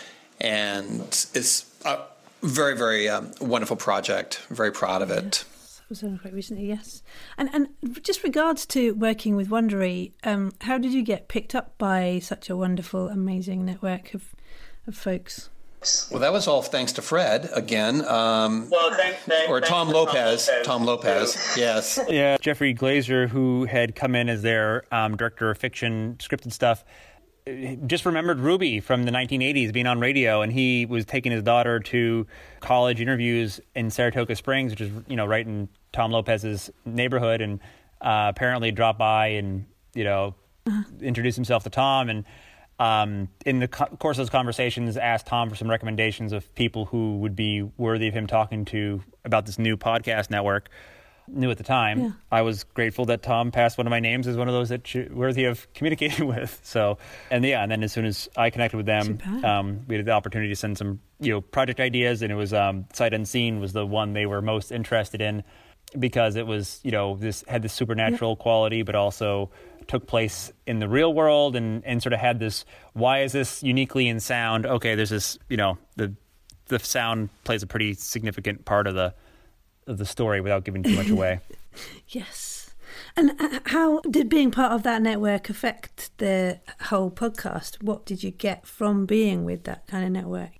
and it's a very very um, wonderful project. Very proud of it. That was done quite recently, yes. And and just regards to working with Wondery, um, how did you get picked up by such a wonderful, amazing network of of folks? Well, that was all thanks to Fred again. Um, well, thanks, thanks, or thanks Tom Lopez. Tom Lopez. Tom Lopez. Yes. Yeah, Jeffrey Glazer, who had come in as their um, director of fiction, scripted stuff, just remembered Ruby from the nineteen eighties being on radio, and he was taking his daughter to college interviews in Saratoga Springs, which is, you know, right in Tom Lopez's neighborhood, and uh, apparently dropped by and, you know, uh-huh. introduced himself to Tom, and Um, in the co- course of those conversations, asked Tom for some recommendations of people who would be worthy of him talking to about this new podcast network. New at the time. Yeah. I was grateful that Tom passed one of my names as one of those that you're worthy of communicating with. So, and yeah, and then as soon as I connected with them, um, we had the opportunity to send some, you know, project ideas, and it was um, Sight Unseen was the one they were most interested in because it was, you know, this had this supernatural yeah. quality, but also took place in the real world and, and sort of had this, why is this uniquely in sound? Okay, there's this, you know, the the sound plays a pretty significant part of the of the story without giving too much away. Yes. And how did being part of that network affect the whole podcast? What did you get from being with that kind of network?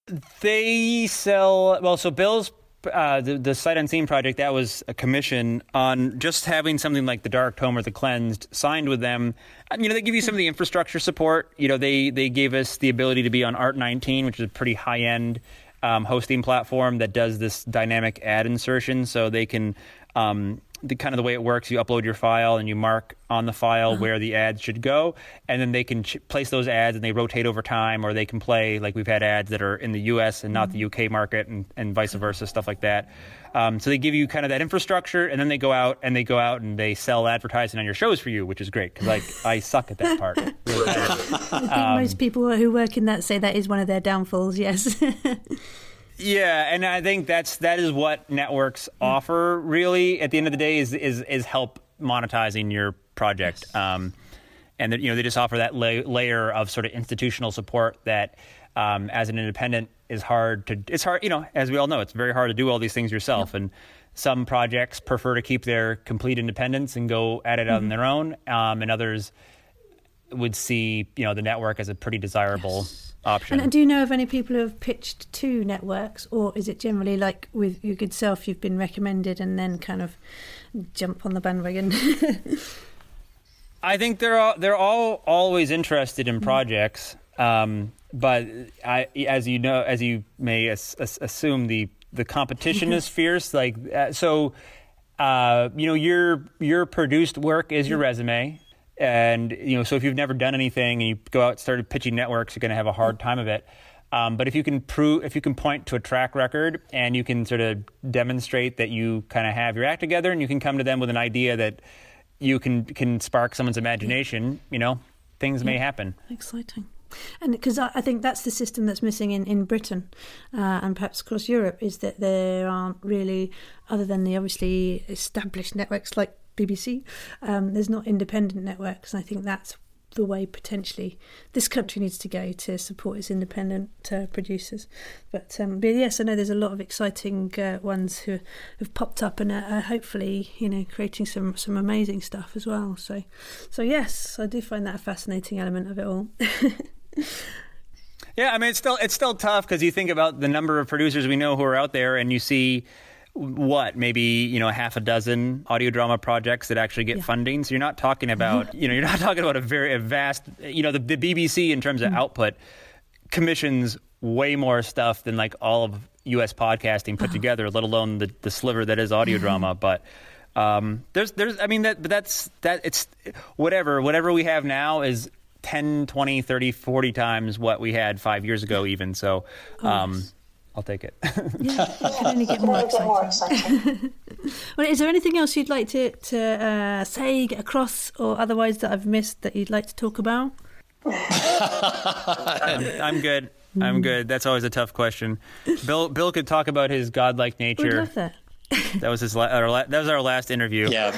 They sell, well, so Bill's Uh, the, the Sight Unseen project, that was a commission on just having something like the Dark Tome or the Cleansed signed with them. You know, they give you some of the infrastructure support. You know, they, they gave us the ability to be on Art nineteen, which is a pretty high-end um, hosting platform that does this dynamic ad insertion. So they can, um, the kind of the way it works, you upload your file and you mark on the file uh-huh. where the ads should go, and then they can ch- place those ads and they rotate over time, or they can play, like we've had ads that are in the U S and not mm-hmm. the U K market, and, and vice versa, stuff like that. Um, so they give you kind of that infrastructure, and then they go out and they go out and they sell advertising on your shows for you, which is great because like I suck at that part. Really I think um, most people who work in that say that is one of their downfalls. Yes. Yeah, and I think that's that is what networks offer. Really, at the end of the day, is is is help monetizing your project, yes. um, and that, you know, they just offer that la- layer of sort of institutional support that, um, as an independent, is hard to. It's hard, you know, as we all know, it's very hard to do all these things yourself, yep. and some projects prefer to keep their complete independence and go at it mm-hmm. on their own, um, and others would see, you know, the network as a pretty desirable. Yes. Option. And do you know of any people who have pitched to networks, or is it generally like with your good self, you've been recommended and then kind of jump on the bandwagon? I think they're all, they're all always interested in projects. Um, but I, as you know, as you may as, as, assume, the the competition is fierce. Like uh, so, uh, you know, your your produced work is your resume, and you know, so if you've never done anything and you go out and started pitching networks, you're going to have a hard time of it. Um, but if you can prove, if you can point to a track record and you can sort of demonstrate that you kind of have your act together, and you can come to them with an idea that you can can spark someone's imagination, you know, things yeah. may happen. Exciting. And because I, I think that's the system that's missing in, in Britain uh, and perhaps across Europe, is that there aren't really, other than the obviously established networks like B B C, um, there's not independent networks. And I think that's the way potentially this country needs to go to support its independent uh, producers. But, um, but yes, I know there's a lot of exciting uh, ones who have popped up and are hopefully, you know, creating some, some amazing stuff as well. So, so yes, I do find that a fascinating element of it all. Yeah, I mean, it's still it's still tough because you think about the number of producers we know who are out there, and you see what, maybe, you know, half a dozen audio drama projects that actually get yeah. funding. So you're not talking about, you know, you're not talking about a very a vast, you know, the, the B B C in terms of mm. output commissions way more stuff than like all of U S podcasting put uh-huh. together, let alone the, the sliver that is audio drama. But um, there's, there's, I mean, that, but that's, that it's whatever, whatever we have now is ten, twenty, thirty, forty times what we had five years ago even. So, um, oh, yes. I'll take it. Yeah, it can only get more exciting. More exciting. Well, is there anything else you'd like to, to uh, say, get across, or otherwise that I've missed that you'd like to talk about? I'm good. I'm good. That's always a tough question. Bill Bill could talk about his godlike nature. We'd love that. That was his. La- our la- that was our last interview. Yeah.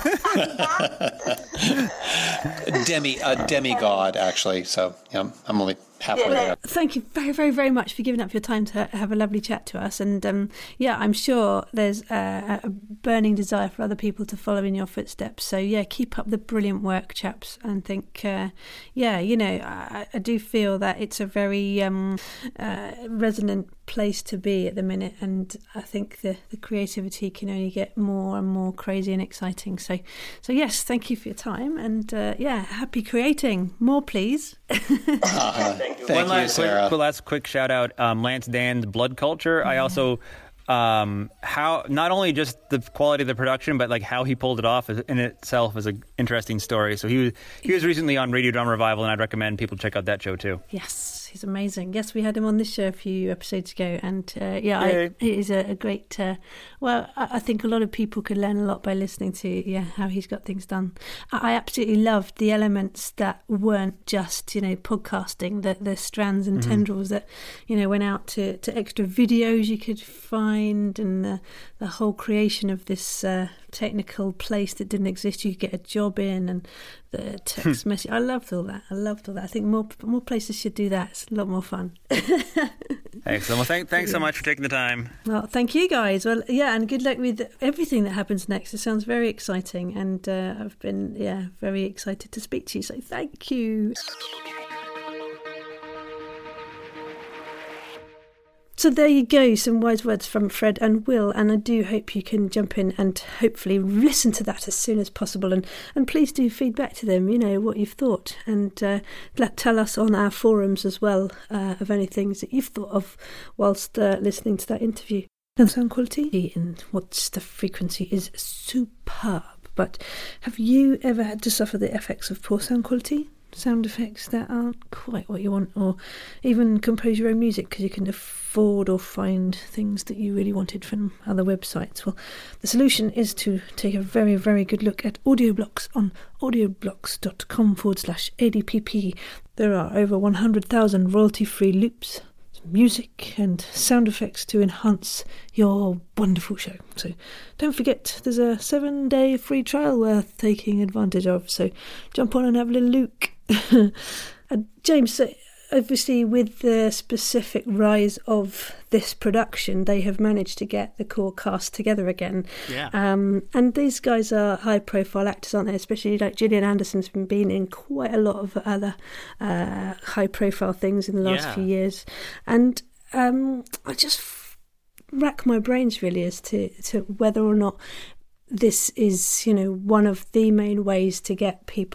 Demi, a demigod, actually. So yeah, I'm only halfway there. Thank you very, very, very much for giving up your time to have a lovely chat to us. And um, yeah, I'm sure there's a, a burning desire for other people to follow in your footsteps. So yeah, keep up the brilliant work, chaps. And think, uh, yeah, you know, I, I do feel that it's a very um, uh, resonant place to be at the minute, and I think the, the creativity can only get more and more crazy and exciting. So, so yes, thank you for your time, and uh, yeah, happy creating. More, please. uh, thank you, One last Sarah. Quick, last quick shout out, um, Lance Dan's Blood Culture. Mm-hmm. I also um, how not only just the quality of the production, but like how he pulled it off in itself is an interesting story. So he was he was recently on Radio Drama Revival, and I'd recommend people check out that show too. Yes. He's amazing. Yes, we had him on this show a few episodes ago, and uh, yeah, I, he is a, a great. Uh, well, I, I think a lot of people could learn a lot by listening to yeah how he's got things done. I, I absolutely loved the elements that weren't just you know podcasting, the the strands and mm-hmm. tendrils that you know went out to, to extra videos you could find, and the the whole creation of this uh, technical place that didn't exist. You could get a job in, and the text message. I loved all that. I loved all that. I think more more places should do that. It's a lot more fun. Excellent. Well, thank, thanks so much for taking the time. Well, thank you guys. Well, yeah, and good luck with everything that happens next. It sounds very exciting, and uh, I've been yeah very excited to speak to you. So thank you. So there you go, some wise words from Fred and Will, and I do hope you can jump in and hopefully listen to that as soon as possible, and, and please do feedback to them, you know, what you've thought, and uh, let, tell us on our forums as well uh, of any things that you've thought of whilst uh, listening to that interview. And sound quality in What's the Frequency is superb, but have you ever had to suffer the effects of poor sound quality? Sound effects that aren't quite what you want, or even compose your own music because you can afford or find things that you really wanted from other websites. Well, the solution is to take a very, very good look at Audioblocks on audioblocks.com forward slash ADPP. There are over one hundred thousand royalty-free loops, music and sound effects to enhance your wonderful show. So don't forget, there's a seven day free trial worth taking advantage of, so jump on and have a little look. uh, James, so obviously with the specific rise of this production, they have managed to get the core cast together again. Yeah. Um, and these guys are high profile actors, aren't they? Especially like Gillian Anderson's been in quite a lot of other uh, high profile things in the last yeah. few years. And um, I just f- rack my brains really as to, to whether or not this is, you know, one of the main ways to get people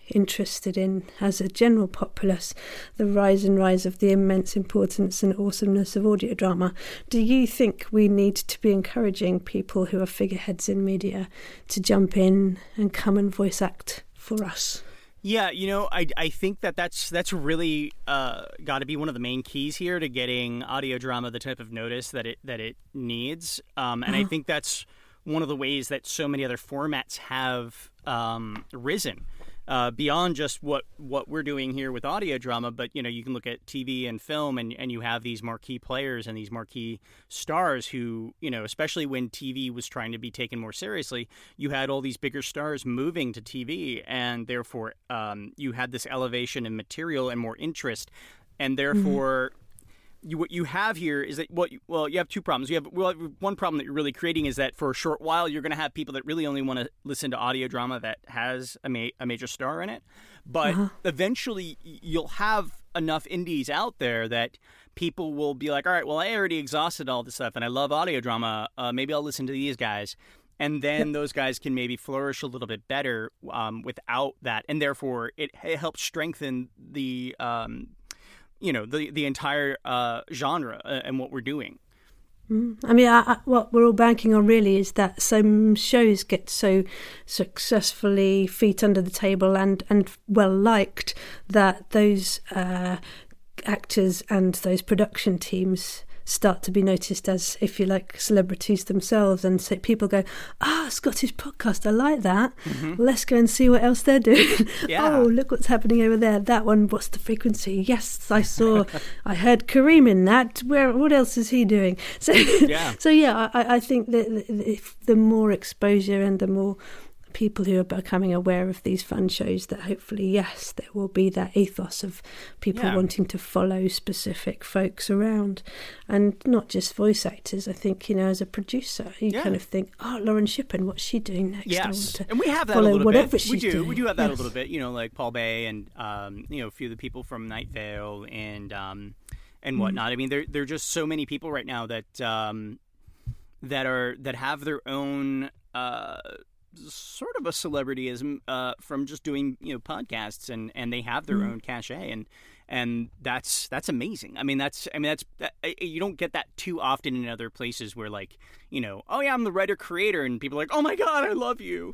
interested in, as a general populace, the rise and rise of the immense importance and awesomeness of audio drama. Do you think we need to be encouraging people who are figureheads in media to jump in and come and voice act for us? Yeah, you know, I, I think that that's that's really uh, got to be one of the main keys here to getting audio drama the type of notice that it that it needs, um, and uh-huh. I think that's one of the ways that so many other formats have um, risen uh, beyond just what, what we're doing here with audio drama. But you know, you can look at T V and film, and, and you have these marquee players and these marquee stars who, you know, especially when T V was trying to be taken more seriously, you had all these bigger stars moving to T V, and therefore um, you had this elevation in material and more interest, and therefore. Mm-hmm. You, what you have here is that what you, well you have two problems. You have well one problem that you're really creating is that for a short while you're going to have people that really only want to listen to audio drama that has a, ma- a major star in it, but uh-huh. eventually you'll have enough indies out there that people will be like, all right, well I already exhausted all this stuff and I love audio drama. Uh, maybe I'll listen to these guys, and then those guys can maybe flourish a little bit better um, without that, and therefore it, it helps strengthen the. Um, you know, the the entire uh, genre and what we're doing. Mm. I mean, I, I, what we're all banking on really is that some shows get so successfully feet under the table and, and well-liked that those uh, actors and those production teams start to be noticed as, if you like, celebrities themselves, and so people go, ah, Scottish podcast, I like that. Mm-hmm. Let's go and see what else they're doing. Yeah. Oh, look what's happening over there. That one, what's the frequency? Yes, I saw, I heard Kareem in that. Where, what else is he doing? So, yeah, so yeah, I, I think that if the more exposure and the more people who are becoming aware of these fun shows, that hopefully, yes, there will be that ethos of people yeah. wanting to follow specific folks around, and not just voice actors. I think, you know, as a producer, you yeah. kind of think, oh, Lauren Shippen, what's she doing next? Yes, and we have that a little bit. We do, doing. we do have that yes. a little bit. You know, like Paul Bay and um, you know, a few of the people from Night Vale and um, and whatnot. Mm. I mean, there there are just so many people right now that um, that are that have their own. Uh, sort of a celebrityism uh, from just doing, you know, podcasts, and, and they have their mm. own cachet, and and that's that's amazing. I mean, that's I mean that's that, you don't get that too often in other places where, like, you know, oh yeah, I'm the writer creator, and people are like, oh my god, I love you.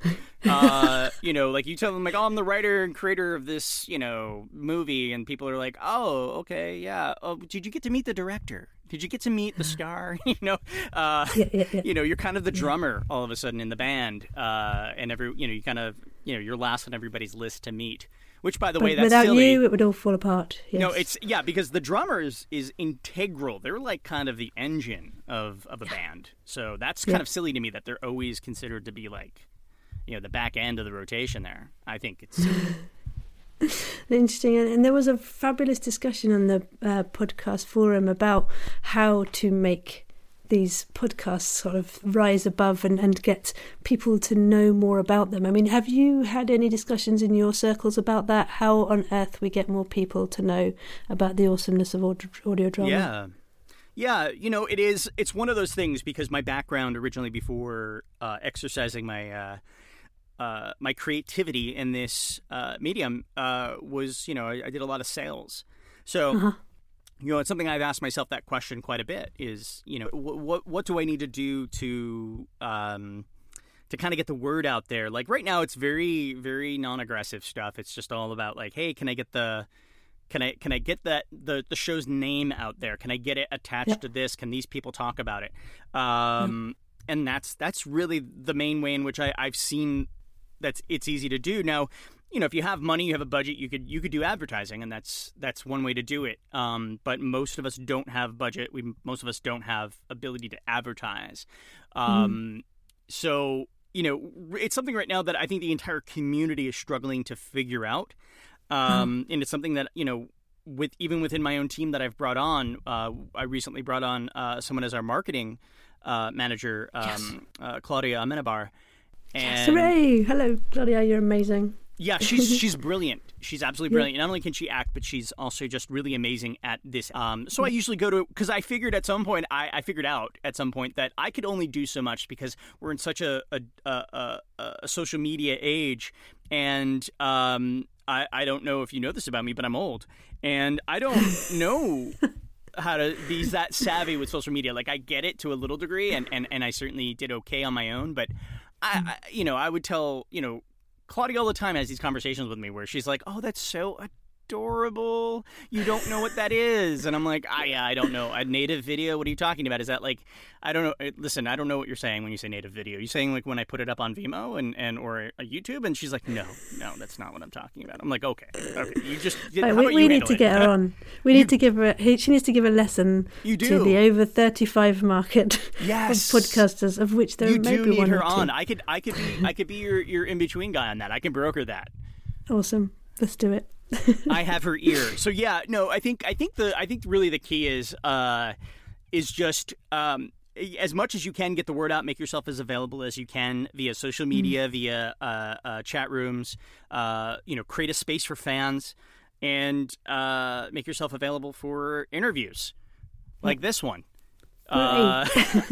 uh, you know, like you tell them like, oh, I'm the writer and creator of this, you know, movie, and people are like, oh, okay, yeah. Oh, did you get to meet the director? Did you get to meet the star? you know, uh, yeah, yeah, yeah. you know, you're kind of the drummer all of a sudden in the band, uh, and every, you know, you kind of, you know, you're last on everybody's list to meet. Which, by the but way, that's without silly. you, it would all fall apart. Yes. No, it's yeah, because the drummer is, is integral. They're like kind of the engine of, of a yeah. band. So that's kind yeah. of silly to me that they're always considered to be like, you know, the back end of the rotation there. I think it's silly. Interesting, and, and there was a fabulous discussion on the uh, podcast forum about how to make these podcasts sort of rise above and, and get people to know more about them. I mean, have you had any discussions in your circles about that? How on earth we get more people to know about the awesomeness of audio, audio drama? Yeah. Yeah, you know, it is, it's one of those things, because my background originally before uh, exercising my uh, Uh, my creativity in this uh, medium uh, was, you know, I, I did a lot of sales. So, uh-huh. you know, it's something I've asked myself that question quite a bit is, you know, what what, what do I need to do to um, to kind of get the word out there? Like right now, it's very, very non-aggressive stuff. It's just all about like, hey, can I get the Can I can I get that the, the show's name out there? Can I get it attached yep. to this? Can these people talk about it? Um, yep. And that's that's really the main way in which I, I've seen that's it's easy to do. Now, you know, if you have money, you have a budget, you could you could do advertising, and that's that's one way to do it. Um, but most of us don't have budget. We most of us don't have ability to advertise. Um, mm. So, you know, it's something right now that I think the entire community is struggling to figure out. Um, mm. And it's something that, you know, with even within my own team that I've brought on, uh, I recently brought on uh, someone as our marketing uh, manager, um, yes. uh, Claudia Amenabar. And yes, hooray! Hello, Claudia, you're amazing. Yeah, she's she's brilliant. She's absolutely brilliant. Yeah. Not only can she act, but she's also just really amazing at this. Um, so I usually go to, because I figured at some point, I, I figured out at some point that I could only do so much because we're in such a a, a, a, a social media age, and um, I, I don't know if you know this about me, but I'm old. And I don't know how to be that savvy with social media. Like, I get it to a little degree, and, and, and I certainly did okay on my own. But, I, I you know, I would tell, you know, Claudia all the time has these conversations with me where she's like, oh, that's so adorable. You don't know what that is. And I'm like, ah, yeah, I don't know. A native video? What are you talking about? Is that like, I don't know. Listen, I don't know what you're saying when you say native video. You're saying like when I put it up on Vimeo and, and or a YouTube? And she's like, no, no, that's not what I'm talking about. I'm like, okay, okay. You just, Right, how we about we you need handle to it? get her on. We need to give her. A, she needs to give a lesson You to do. the over thirty-five market Yes. of podcasters, of which there You may do be need one her or two. on. I could, I could be, I could be your, your in between guy on that. I can broker that. Awesome. Let's do it. I have her ear. So yeah, no, I think, I think the, I think really the key is, uh, is just, um, as much as you can, get the word out, make yourself as available as you can via social media, mm. via uh, uh, chat rooms, uh, you know, create a space for fans, and uh, make yourself available for interviews like mm. this one. Uh,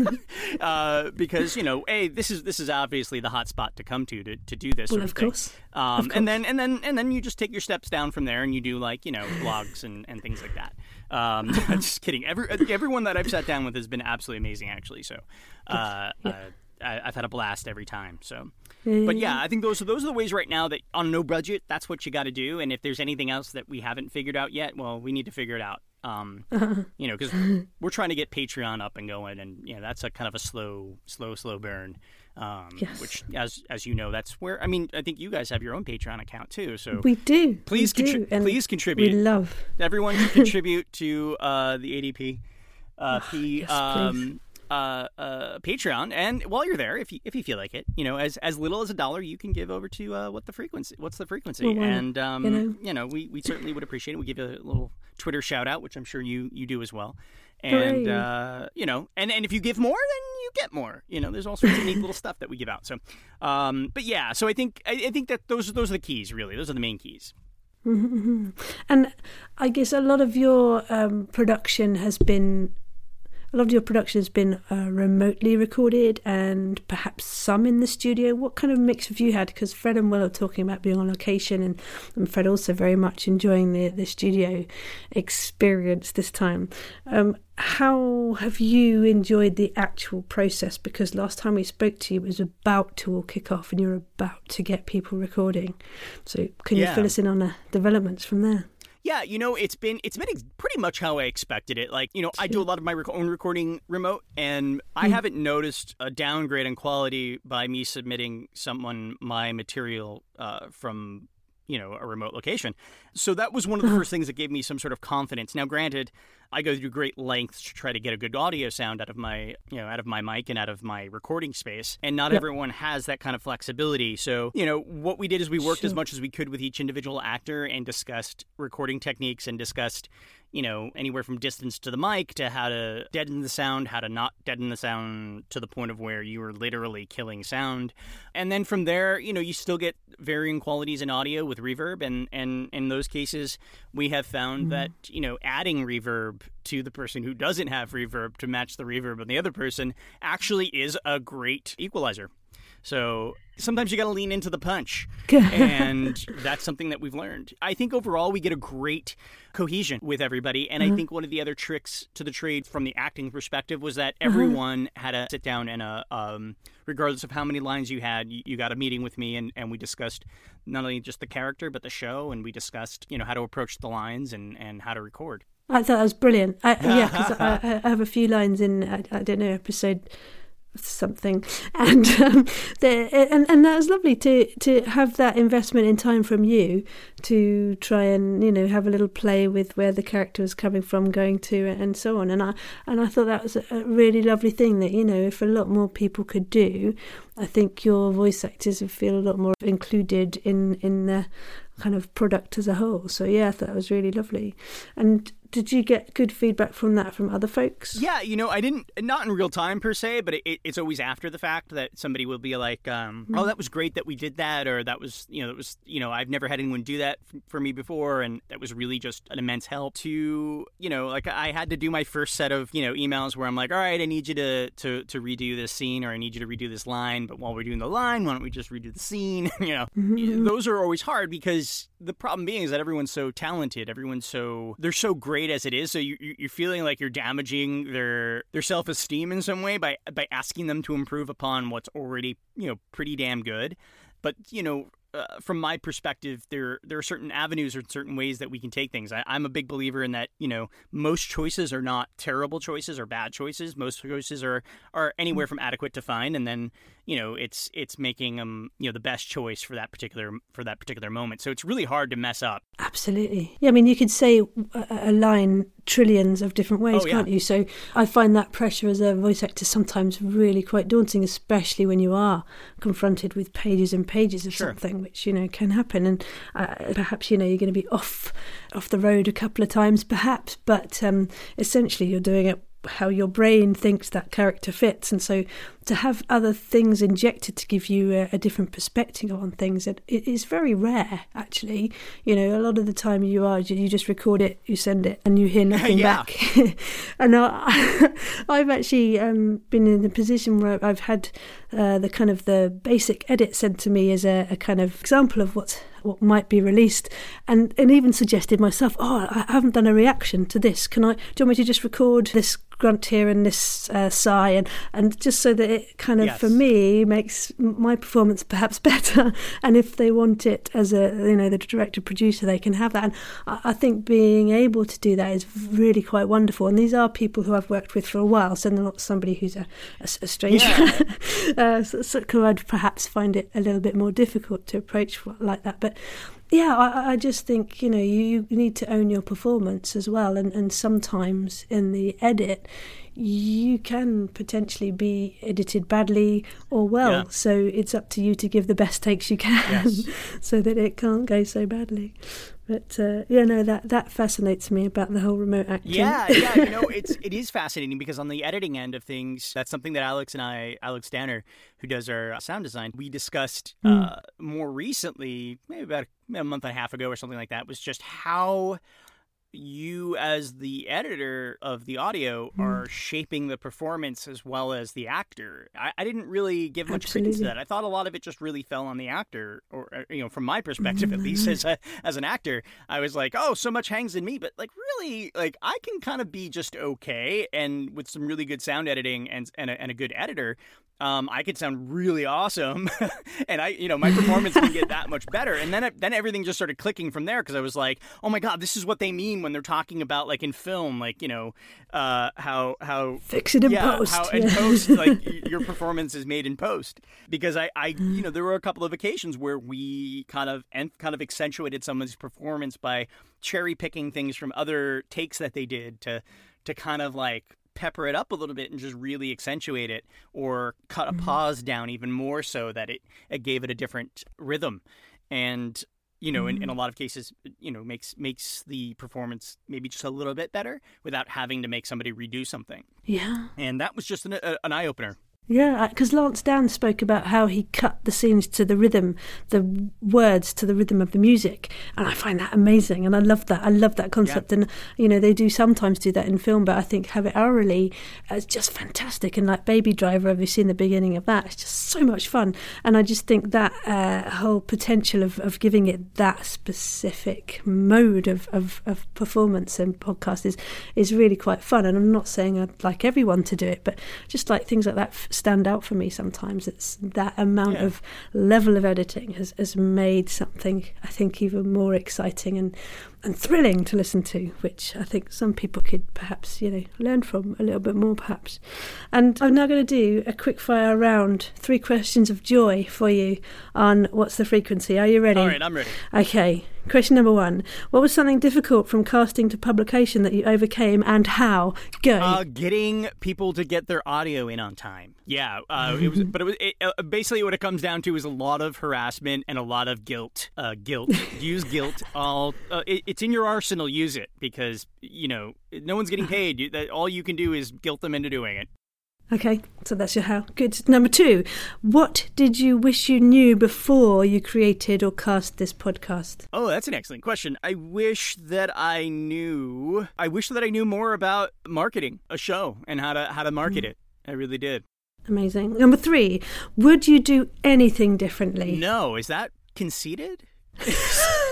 uh, because you know, a this is this is obviously the hot spot to come to to, to do this. Well, sort of, of thing. course. Um, of course. And then and then and then you just take your steps down from there, and you do like you know blogs and, and things like that. Um, just kidding. Every everyone that I've sat down with has been absolutely amazing, actually. So uh, yeah. uh, I, I've had a blast every time. So. Yeah, But yeah, yeah, I think those are those are the ways right now that on no budget, that's what you got to do. And if there's anything else that we haven't figured out yet, well, we need to figure it out. Um, you know, because we're trying to get Patreon up and going, and you know that's a kind of a slow, slow, slow burn. Um, Yes. Which, as as you know, that's where I mean, I think you guys have your own Patreon account too. So we do. please, we contri- do, and please contribute. We love. Everyone should contribute to uh, the A D P uh, P yes, um, uh, uh, Patreon, and while you're there, if you if you feel like it, you know, as as little as a dollar, you can give over to uh, what the frequency, what's the frequency, Well, why not? and um, You know? you know, we, we certainly would appreciate it. We give you a little Twitter shout out, which I'm sure you you do as well, and Hooray. uh, you know, and and if you give more, then you get more. You know, there's all sorts of neat little stuff that we give out. So, um, but yeah, so I think I, I think that those those are the keys, really. Those are the main keys. Mm-hmm. And I guess a lot of your um, production has been, a lot of your production has been uh, remotely recorded, and perhaps some in the studio. What kind of mix have you had? Because Fred and Will are talking about being on location, and, and Fred also very much enjoying the, the studio experience this time. Um, how have you enjoyed the actual process? Because last time we spoke to you, it was about to all kick off, and you're about to get people recording. So can you Yeah. fill us in on the developments from there? Yeah, you know, it's been it's been ex- pretty much how I expected it. Like, you know, I do a lot of my rec- own recording remote, and I Mm. haven't noticed a downgrade in quality by me submitting someone my material uh, from, you know, a remote location. So that was one of the Uh-huh. first things that gave me some sort of confidence. Now, granted, I go through great lengths to try to get a good audio sound out of my, you know, out of my mic and out of my recording space. And not Yep. everyone has that kind of flexibility. So, you know, what we did is we worked as Sure. much as we could with each individual actor and discussed recording techniques and discussed, you know, anywhere from distance to the mic to how to deaden the sound, how to not deaden the sound to the point of where you are literally killing sound. And then from there, you know, you still get varying qualities in audio with reverb. And, and in those cases, we have found Mm. that, you know, adding reverb to the person who doesn't have reverb to match the reverb of the other person actually is a great equalizer. So sometimes you got to lean into the punch, and that's something that we've learned. I think overall we get a great cohesion with everybody, and Mm-hmm. I think one of the other tricks to the trade from the acting perspective was that Mm-hmm. everyone had to sit down and, uh, um, regardless of how many lines you had, you, you got a meeting with me, and, and we discussed not only just the character but the show, and we discussed, you know, how to approach the lines and, and how to record. I thought that was brilliant. I, yeah, because I, I have a few lines in, I, I don't know, episode something, and um, the, and and that was lovely to to have that investment in time from you to try and, you know, have a little play with where the character was coming from, going to, and so on. And I and I thought that was a really lovely thing that, you know, if a lot more people could do, I think your voice actors would feel a lot more included in in the kind of product as a whole. So yeah, I thought that was really lovely. And did you get good feedback from that from other folks? Yeah, you know, I didn't, not in real time per se, but it, it's always after the fact that somebody will be like, um, oh, that was great that we did that, or that was, you know, that was, you know, I've never had anyone do that f- for me before, and that was really just an immense help to, you know, like I had to do my first set of, you know, emails where I'm like, all right, I need you to, to, to redo this scene, or I need you to redo this line, but while we're doing the line, why don't we just redo the scene? You know, Mm-hmm. those are always hard because because the problem being is that everyone's so talented, everyone's so they're so great as it is. So you you're feeling like you're damaging their their self esteem in some way by by asking them to improve upon what's already, you know, pretty damn good. But you know. Uh, from my perspective, there there are certain avenues or certain ways that we can take things. I, I'm a big believer in that, you know, most choices are not terrible choices or bad choices. Most choices are, are anywhere from adequate to fine, and then, you know, it's it's making them, you know, the best choice for that particular for that particular moment. So it's really hard to mess up. Absolutely. Yeah, I mean, you could say a, a line trillions of different ways, oh, yeah. can't you? So I find that pressure as a voice actor sometimes really quite daunting, especially when you are confronted with pages and pages of sure. something, which, you know, can happen. And uh, perhaps, you know, you're going to be off off the road a couple of times, perhaps, but um, essentially you're doing it how your brain thinks that character fits. And so to have other things injected to give you a, a different perspective on things, it, it is very rare, actually. You know, a lot of the time you are, you just record it, you send it, and you hear nothing yeah. back. And I, I've actually um, been in the position where I've had uh, the kind of the basic edit sent to me as a, a kind of example of what's what might be released, and, and even suggested myself, oh, I haven't done a reaction to this. Can I, do you want me to just record this grunt here and this uh, sigh, and, and just so that it kind of, yes. for me, makes my performance perhaps better. And if they want it as a, you know, the director, producer, they can have that. And I, I think being able to do that is really quite wonderful. And these are people who I've worked with for a while, so they're not somebody who's a, a, a stranger. Yeah. uh, so, so I'd perhaps find it a little bit more difficult to approach like that. But yeah, I, I just think, you know, you, you need to own your performance as well. And, and sometimes in the edit, you can potentially be edited badly or well. Yeah. So it's up to you to give the best takes you can yes. so that it can't go so badly. But uh, yeah, no, that, that fascinates me about the whole remote acting. Yeah, yeah, you know, it's it is fascinating because on the editing end of things, that's something that Alex and I, Alex Danner, who does our sound design, we discussed Mm. uh, more recently, maybe about a, a month and a half ago or something like that, was just how you as the editor of the audio Mm. are shaping the performance as well as the actor. I, I didn't really give much Absolutely. credence to that. I thought a lot of it just really fell on the actor, or, or you know, from my perspective, at least as a, as an actor, I was like, oh, so much hangs in me, but like really, like I can kind of be just okay, and with some really good sound editing and and a, and a good editor, Um, I could sound really awesome, and I, you know, my performance can get that much better. And then, it, then everything just started clicking from there because I was like, oh my god, this is what they mean when they're talking about like in film, like you know, uh, how how Fix it in yeah, post. how in yeah. post, like y- your performance is made in post. Because I, I, you know, there were a couple of occasions where we kind of and kind of accentuated someone's performance by cherry picking things from other takes that they did to to kind of like pepper it up a little bit and just really accentuate it, or cut a pause down even more so that it, it gave it a different rhythm. And, you know, in, in a lot of cases, you know, makes makes the performance maybe just a little bit better without having to make somebody redo something. Yeah. And that was just an, a, an eye-opener. Yeah, because Lance Dan spoke about how he cut the scenes to the rhythm, the words to the rhythm of the music, and I find that amazing, and I love that. I love that concept, yeah. And you know they do sometimes do that in film, but I think have it orally is just fantastic. And like Baby Driver, have you seen the beginning of that? It's just so much fun, and I just think that uh, whole potential of, of giving it that specific mode of, of, of performance and podcast is is really quite fun. And I'm not saying I'd like everyone to do it, but just like things like that stand out for me sometimes. It's that amount yeah. of level of editing has, has made something I think even more exciting and and thrilling to listen to, which I think some people could perhaps, you know, learn from a little bit more perhaps. And I'm now going to do a quick fire round, three questions of joy for you on What's the Frequency. Are you ready? All right, I'm ready. Okay. Question number one. What was something difficult from casting to publication that you overcame, and how? Go. Uh, getting people to get their audio in on time. Yeah, uh, it was, but it was it, uh, basically what it comes down to is a lot of harassment and a lot of guilt. Uh, guilt. Use guilt. All uh, it, it's in your arsenal. Use it, because you know no one's getting paid. You, that, all you can do is guilt them into doing it. Okay, so that's your how. Good. Number two. What did you wish you knew before you created or cast this podcast? Oh, that's an excellent question. I wish that I knew. I wish that I knew more about marketing a show and how to how to market mm. it. I really did. Amazing. Number three. Would you do anything differently? No. Is that conceited?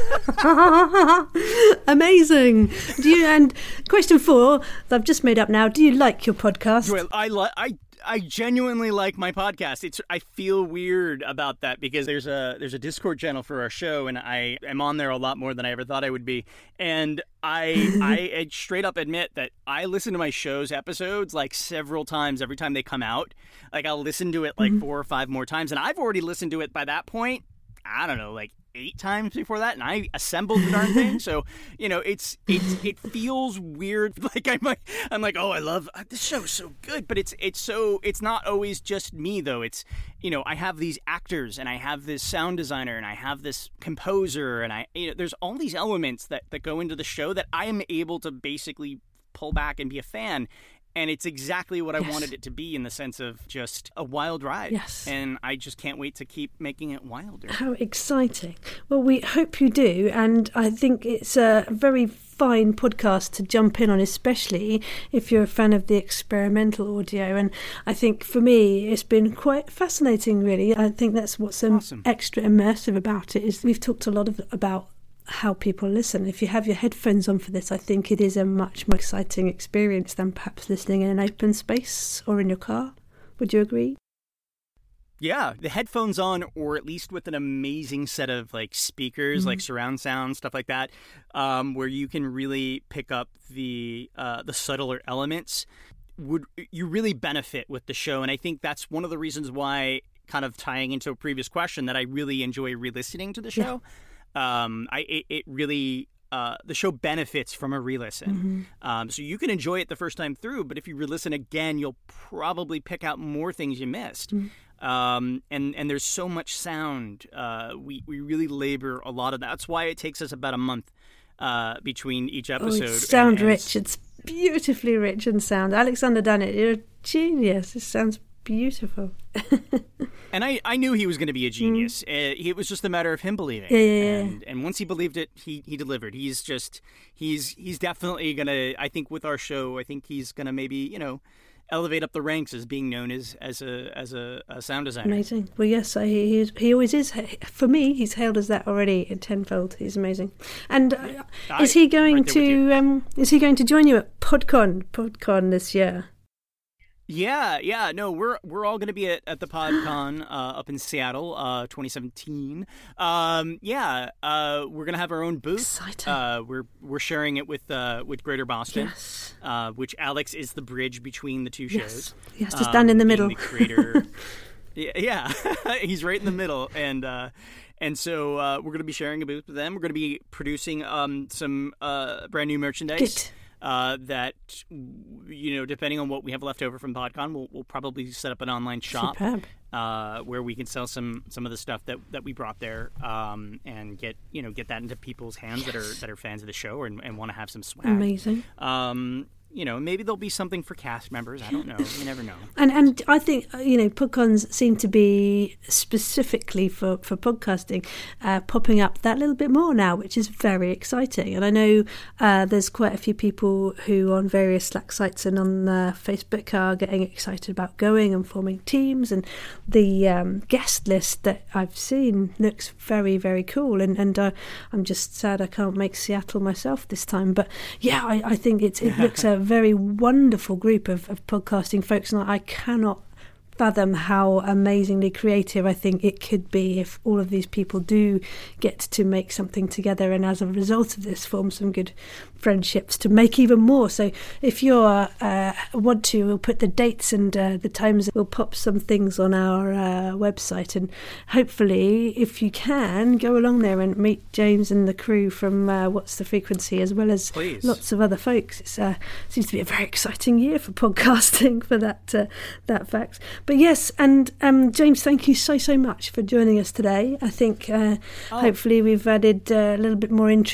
Amazing. Do you? And question four, that I've just made up now. Do you like your podcast? Well, I li- I I genuinely like my podcast. It's I feel weird about that because there's a there's a Discord channel for our show, and I am on there a lot more than I ever thought I would be. And I I straight up admit that I listen to my show's episodes like several times every time they come out. Like I'll listen to it like mm-hmm. four or five more times, and I've already listened to it by that point. I don't know, like eight times before that, and I assembled the darn thing. So, you know, it's it's it feels weird. Like I'm like I'm like, oh, I love uh, this show's so good, but it's it's so it's not always just me though. It's you know, I have these actors, and I have this sound designer, and I have this composer, and I you know, there's all these elements that that go into the show that I am able to basically pull back and be a fan. And it's exactly what I yes. wanted it to be in the sense of just a wild ride. Yes. And I just can't wait to keep making it wilder. How exciting. Well, we hope you do. And I think it's a very fine podcast to jump in on, especially if you're a fan of the experimental audio. And I think for me, it's been quite fascinating, really. I think that's what's um, awesome. extra immersive about it is we've talked a lot of, about how people listen. If you have your headphones on for this, I think it is a much more exciting experience than perhaps listening in an open space or in your car. Would you agree? Yeah, the headphones on, or at least with an amazing set of like speakers, mm-hmm. like surround sound, stuff like that, um, where you can really pick up the uh, the subtler elements. Would you really benefit with the show? And I think that's one of the reasons why, kind of tying into a previous question, that I really enjoy re-listening to the show. Yeah. Um, I it, it really uh, the show benefits from a re-listen. Mm-hmm. Um, so you can enjoy it the first time through, but if you re-listen again, you'll probably pick out more things you missed. Mm-hmm. Um, and and there's so much sound. Uh, we we really labor a lot of that. That's why it takes us about a month uh, between each episode. Oh, it's sound and, and rich. It's beautifully rich in sound. Alexander Dunnett, you're a genius. It sounds beautiful. And I, I knew he was going to be a genius. Mm. Uh, it was just a matter of him believing. Yeah, yeah, yeah. And, and once he believed it, he, he delivered. He's just, he's he's definitely going to, I think with our show, I think he's going to maybe, you know, elevate up the ranks as being known as as a as a, a sound designer. Amazing. Well, yes, I, he is, he always is. For me, he's hailed as that already in tenfold. He's amazing. And uh, I, is he going right to um is he going to join you at PodCon PodCon this year? Yeah, yeah, no, we're we're all going to be at, at the PodCon uh, up in Seattle, uh, twenty seventeen. Um, yeah, uh, we're going to have our own booth. Exciting. Uh, we're we're sharing it with uh, with Greater Boston, yes. uh, which Alex is the bridge between the two yes. shows. He has to stand um, in the middle. The creator, yeah, yeah. He's right in the middle, and uh, and so uh, we're going to be sharing a booth with them. We're going to be producing um, some uh, brand new merchandise. Good. Uh, that, you know, depending on what we have left over from PodCon, we'll, we'll probably set up an online shop uh, where we can sell some, some of the stuff that, that we brought there um, and get, you know, get that into people's hands yes. that are that are fans of the show and, and want to have some swag. Amazing. Um, you know, maybe there'll be something for cast members. I don't know. You never know. And and I think, you know, PodCons seem to be specifically for, for podcasting uh, popping up that little bit more now, which is very exciting. And I know uh, there's quite a few people who on various Slack sites and on uh, Facebook are getting excited about going and forming teams. And the um, guest list that I've seen looks very, very cool. And, and uh, I'm just sad I can't make Seattle myself this time. But yeah, I, I think it's, it looks a very wonderful group of, of podcasting folks, and I cannot fathom how amazingly creative I think it could be if all of these people do get to make something together, and as a result of this form some good friendships to make even more. So if you uh, want to, we'll put the dates and uh, the times. We'll pop some things on our uh, website, and hopefully if you can go along there and meet James and the crew from uh, What's the Frequency, as well as Please. Lots of other folks. It uh, seems to be a very exciting year for podcasting for that uh, that fact. But yes, and um, James, thank you so so much for joining us today. I think uh, oh. hopefully we've added uh, a little bit more intrigue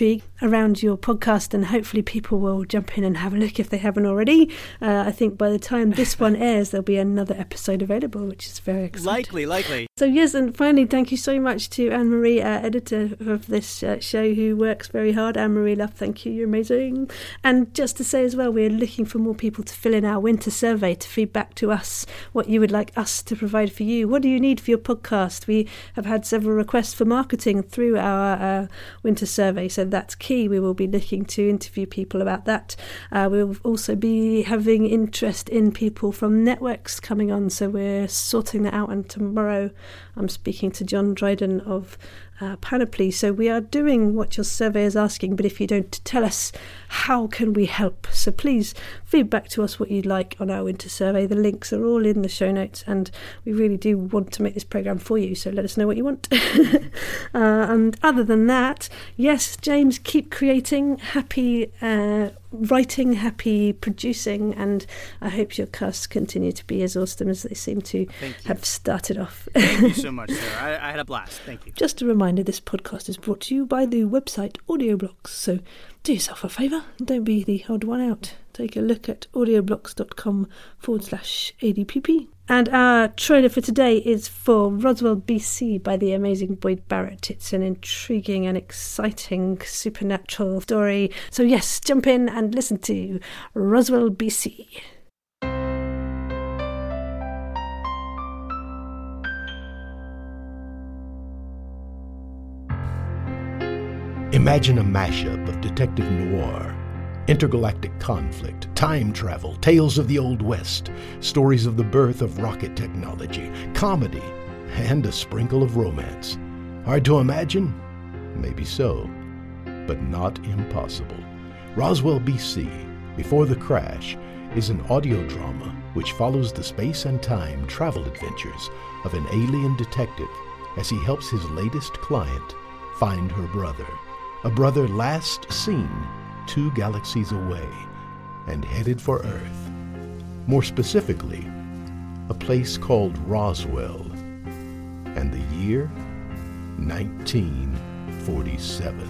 around your podcast, and hopefully people will jump in and have a look if they haven't already. Uh, I think by the time this one airs, there'll be another episode available, which is very exciting. Likely, likely. So yes, and finally, thank you so much to Anne-Marie, our editor of this uh, show, who works very hard. Anne-Marie, love, thank you, you're amazing. And just to say as well, we're looking for more people to fill in our winter survey to feed back to us what you would like us to provide for you. What do you need for your podcast? We have had several requests for marketing through our uh, winter survey, so that's key. We will be looking to interview people about that. Uh, we'll also be having interest in people from networks coming on, so we're sorting that out, and tomorrow I'm speaking to John Dryden of uh, Panoply. So we are doing what your survey is asking, but if you don't tell us, how can we help? So please feed back to us what you'd like on our winter survey. The links are all in the show notes, and we really do want to make this programme for you, so let us know what you want. uh, and other than that, yes, James, keep creating. Happy uh, writing, happy producing, and I hope your casts continue to be as awesome as they seem to have started off. Thank you so much, Sarah. I, I had a blast. Thank you. Just a reminder, this podcast is brought to you by the website Audioblocks, so do yourself a favour, don't be the odd one out. Take a look at audioblocks.com forward slash ADPP. And our trailer for today is for Roswell, B C by the amazing Boyd Barrett. It's an intriguing and exciting supernatural story. So yes, jump in and listen to Roswell, B C. Imagine a mashup of detective noir, intergalactic conflict, time travel, tales of the Old West, stories of the birth of rocket technology, comedy, and a sprinkle of romance. Hard to imagine? Maybe so, but not impossible. Roswell, B C, Before the Crash, is an audio drama which follows the space and time travel adventures of an alien detective as he helps his latest client find her brother, a brother last seen two galaxies away and headed for Earth. More specifically, a place called Roswell, and the year nineteen forty-seven.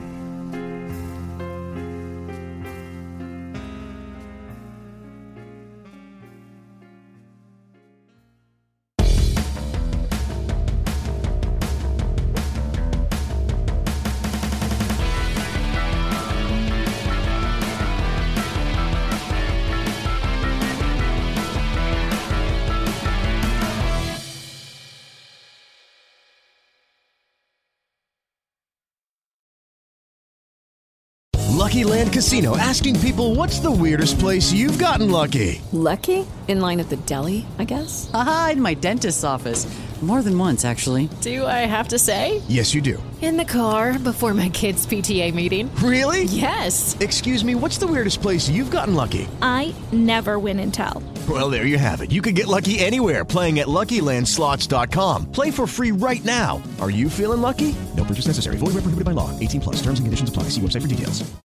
Lucky Land Casino, asking people, what's the weirdest place you've gotten lucky? Lucky? In line at the deli, I guess? Aha, in my dentist's office. More than once, actually. Do I have to say? Yes, you do. In the car, before my kids' P T A meeting. Really? Yes. Excuse me, what's the weirdest place you've gotten lucky? I never win and tell. Well, there you have it. You can get lucky anywhere, playing at Lucky Land Slots dot com. Play for free right now. Are you feeling lucky? No purchase necessary. Void where prohibited by law. eighteen plus. Terms and conditions apply. See website for details.